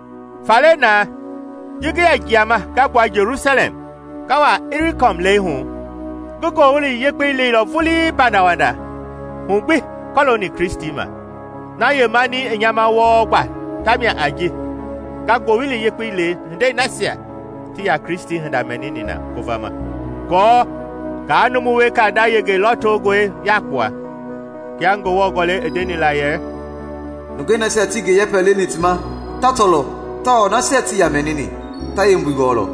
fale na yige ya giama gagwa Jerusalem kawa irikom le hu gogo wuli yekpe le lo fuli banawanda hungbi koloni Kristima na ye mani enyama wo gba tamia aji gago wili yekpe le nde nasia ti ya Kristi handa menini na kovama ko ka nu muwe ka da yege loto goe yakwa kiango wo gole edeni la ye nuge nasia tige yepele nitima tatolo ta nasia ti ya menini ta yembugolo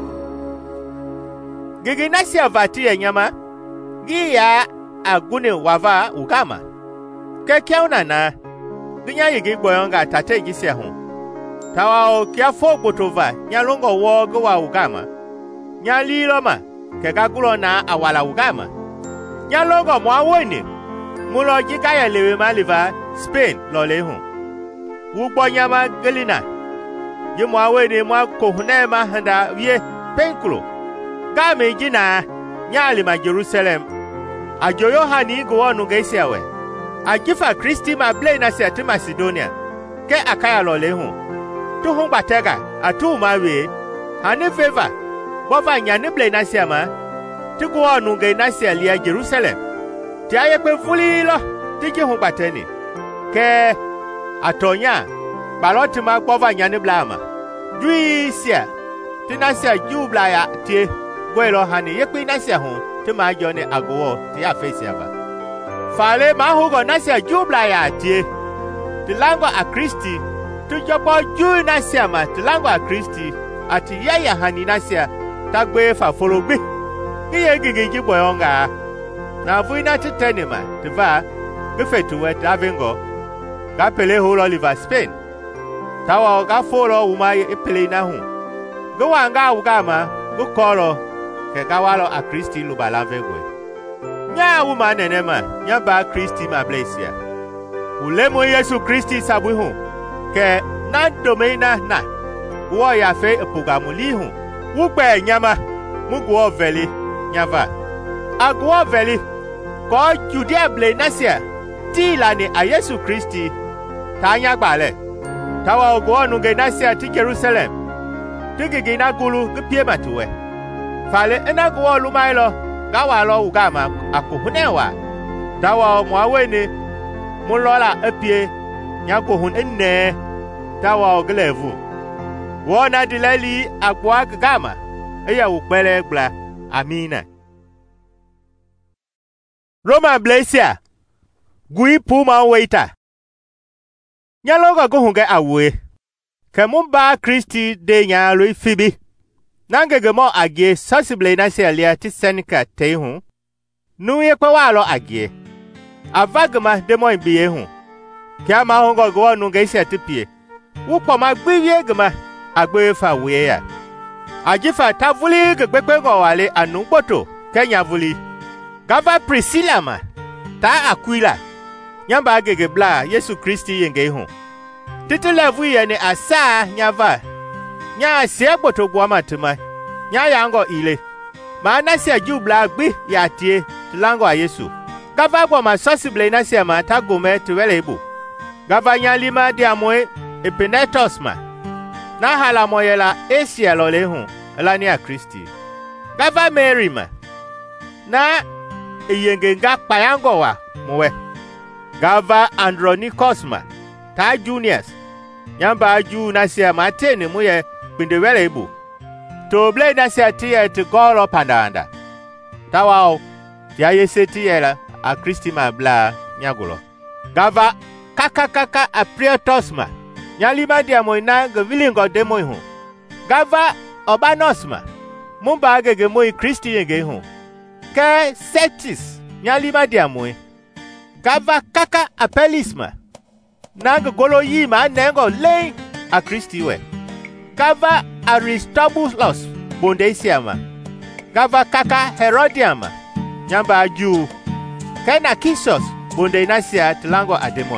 gege nasia vati enyama giya agune wava ugama kekiauna na ginya yege gboyonga tate gise hu tawa o kia fo gbotova nya longo wo go wa ugama nya liloma ke gagulo na awala ugama nya longo mo awoni mulo jika ya lewe maliva Spain lo le hu ugbo nyama gelina ye mo awoni mo ko hune ma handa wie penklo ga me jina nya alima Jerusalem ajo Yohani go onu geisi awe ajifa Kristi ma ble na se Macedonia ke akaya lo le hu tu hu batega atu ma we ani favor bova nya ni ble na se ma ti go onu ge na se lia Jerusalem ti aye pe fuli lo ti je hu bateni ke atonya baloti ma bova nya ni blama duisia ti na se jubla ya ti gwelo hani ye pe na se hu ti ma jo ni agowo ti ya face ava fale ma hugo nasia jubla ya tie tilango a Kristi tu jopo ju nasia ma tilango a Kristi ati yaya hani nasia tagbe fa fologbe kiye gigiji boyonga na vuina titenima tiva befetu wet avengo ga pele ho Oliver Spain tawa ga folo uma epele na hu go wanga ugama go koro ke gawalo a Kristi lubala vegwe. Nya wu ma nenema nya ba Kristi ma blesia. Ulemo Yesu Kristi sabuhu ke na domeina na wo ya fe epugamuli hu. Wu gbe nyama mu go veli nyava. Agwo veli ko Judea ble nasia ti lani a Yesu Kristi ta nya gbale. Tawa ogwo nu ge nasia ti Jerusalem. Tigigi na gulu gpie matuwe. Fale ena gwo lu mailo gawa lo ugama akuhunewa. Tawa mwaweni mulola epie nyakuhun enne tawa oglevu. Wona dileli agwa gama eya ukpele gbla. Amina. Roma Blasia Gui Puma Waiter Nyaloga gohunge awe Kemumba Christi de nyalo fibi Nangege mo agie Sosible na se alia ti senika tehu Nuye kwa walo agie Avagama demo imbiye hu Kia ma hongo gwa nunge isi atipie Wupo magbiye gama agbe fa weye ya Ajifa tavuli gebekwe ngo wale anungboto Kenya vuli Gava Priscilla ma ta Aquila nyamba agege bla Yesu Kristi yenge hu Titile vuye ni asa nyava nya se gboto gwa matuma nya yango ile ma na se jubla gbi ya tie tilango a Yesu Gava gwa ma Sosible na se ma ta gome tuwelebu Gava nya lima diamoe epenetos ma na hala moyela Asia lole hu elani a Kristi Gava Mary ma na eyengenga payango wa muwe Gava Andronicus ma ta Junius nyamba aju na sia matene muye bindewele ibu toble na sia tie to goro pandanda tawao ya yeseti yela a Kristi ma bla nyagulo Gava kaka kaka Apriotos ma nyalima dia moina gvilingo demo hu Gava Obanos ma mumba agege moi Kristi yenge hu Ke Setis nyalima diamwe Gava kaka apelisma Nang golo yima nengo le a Kristi we Gava Aristobulus bondesiama Gava kaka Herodiama nyamba aju Kena Kisos bondenasia tilango ademoy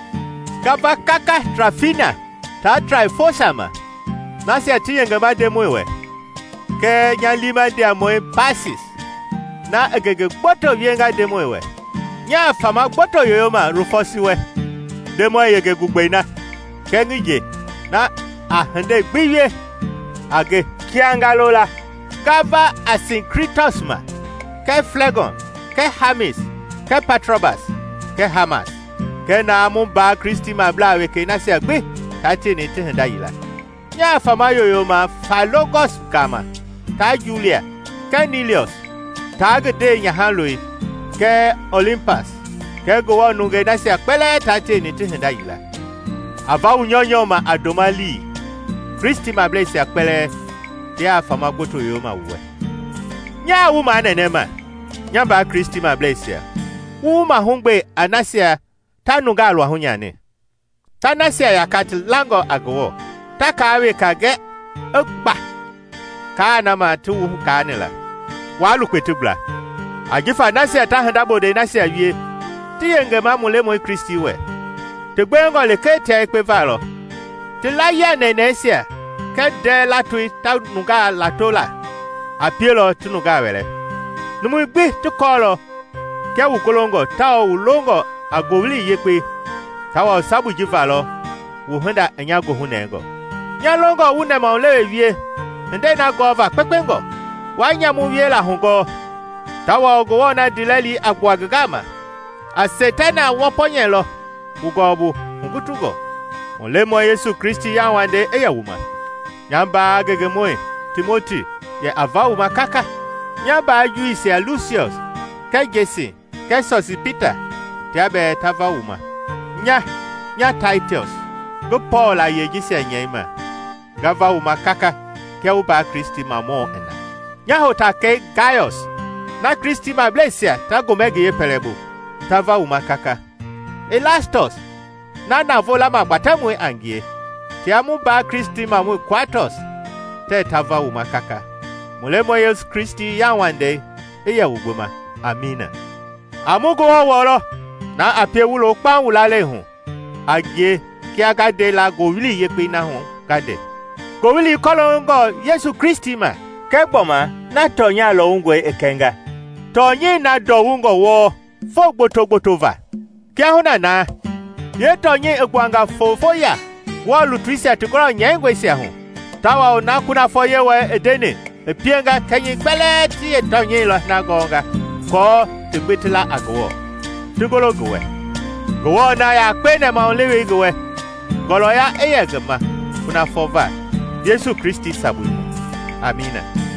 Gava kaka Trafina ta Trifosama Nasia tiyenge ma demoy we Ke nyalima diamwe Pasis na agege gboto yenga demo ewe nya fama gboto yoyoma Rufosiwe demo yege gugbeina kengije na ahende gbiye age kiangalola Gava Asinkritos ma ke Phlegon ke Hermes ke Patrobas ke Hamas ke na mumba Kristi ma blawe ke na se agbe kati ni tihenda yila nya fama yoyoma Philogos kama ta Julia ke Nilios Tag de nyahaloi ke Olympus ke gowa nunge na se akpele tate ni tihenda yila ava unyonyo ma adomali Kristi ma blesse akpele dia fama gboto yo ma uwe nya wu ma nenema nya ba Kristi ma blesse wu ma hungbe anasia tanunga alwa hunyane tanasia yakati lango agwo takawe kage okpa kana ma tu kanela walu kwetubla agifa nasia ta handa bode nasia wie tiyenge mamule mo Kristi we te gbengo le kete ekpevalo te la ya nenesia ke de la tu ta nuga la tola apielo tunuga wele numu gbe to kolo ke wukolongo ta ulongo agowli yekpe tawa sabu jivalo wo handa enya go hunego nyalongo wune ma ole wie nde na gova pekpengo wanya mu wie la hungo tawa ogo na dileli agwagama a setana woponyelo ugobu ngutugo olemo Yesu Kristi ya wande eyawuma nyamba gegemoy Timothy ye avawuma kaka nyamba yuise a Lucius ke Jesse ke Sosipita tiabe tavawuma nya nya Titus go Paul aye jise nyema gavawuma kaka ke uba Kristi mamo ena nya hotake Gaius na Kristi ma blesia ta gomege ye pelebo tavawuma kaka Elastos na na vola magbatamwe angie tiamu ba Kristi mamu Quartos te tavawuma kaka Mule mo Yesu Kristi ya wande eya ugoma. Amina. Amugo woro na apie wulo pa wula le hun. Agie ki aga de la go wili ye pe na hun kade. Go wili kolongo Yesu Kristi ma. Ke gboma na tonya lo ngwe ekenga. Tonyi na do wungo wo fo gboto gboto va. Ki ahuna na ye tonyi egwanga fofo ya. Wo lutrisia tukoro nyengwe sia hun. Tawa ona kuna fo ye we edene. Epienga kanyi gbele ti e tonyi lo na gonga. Ko tibitila agwo. Tugolo gwe. Gwo na ya pe na ma lewe gwe. Golo ya eye gema kuna fo va. Yesu Kristi sabu. Amina.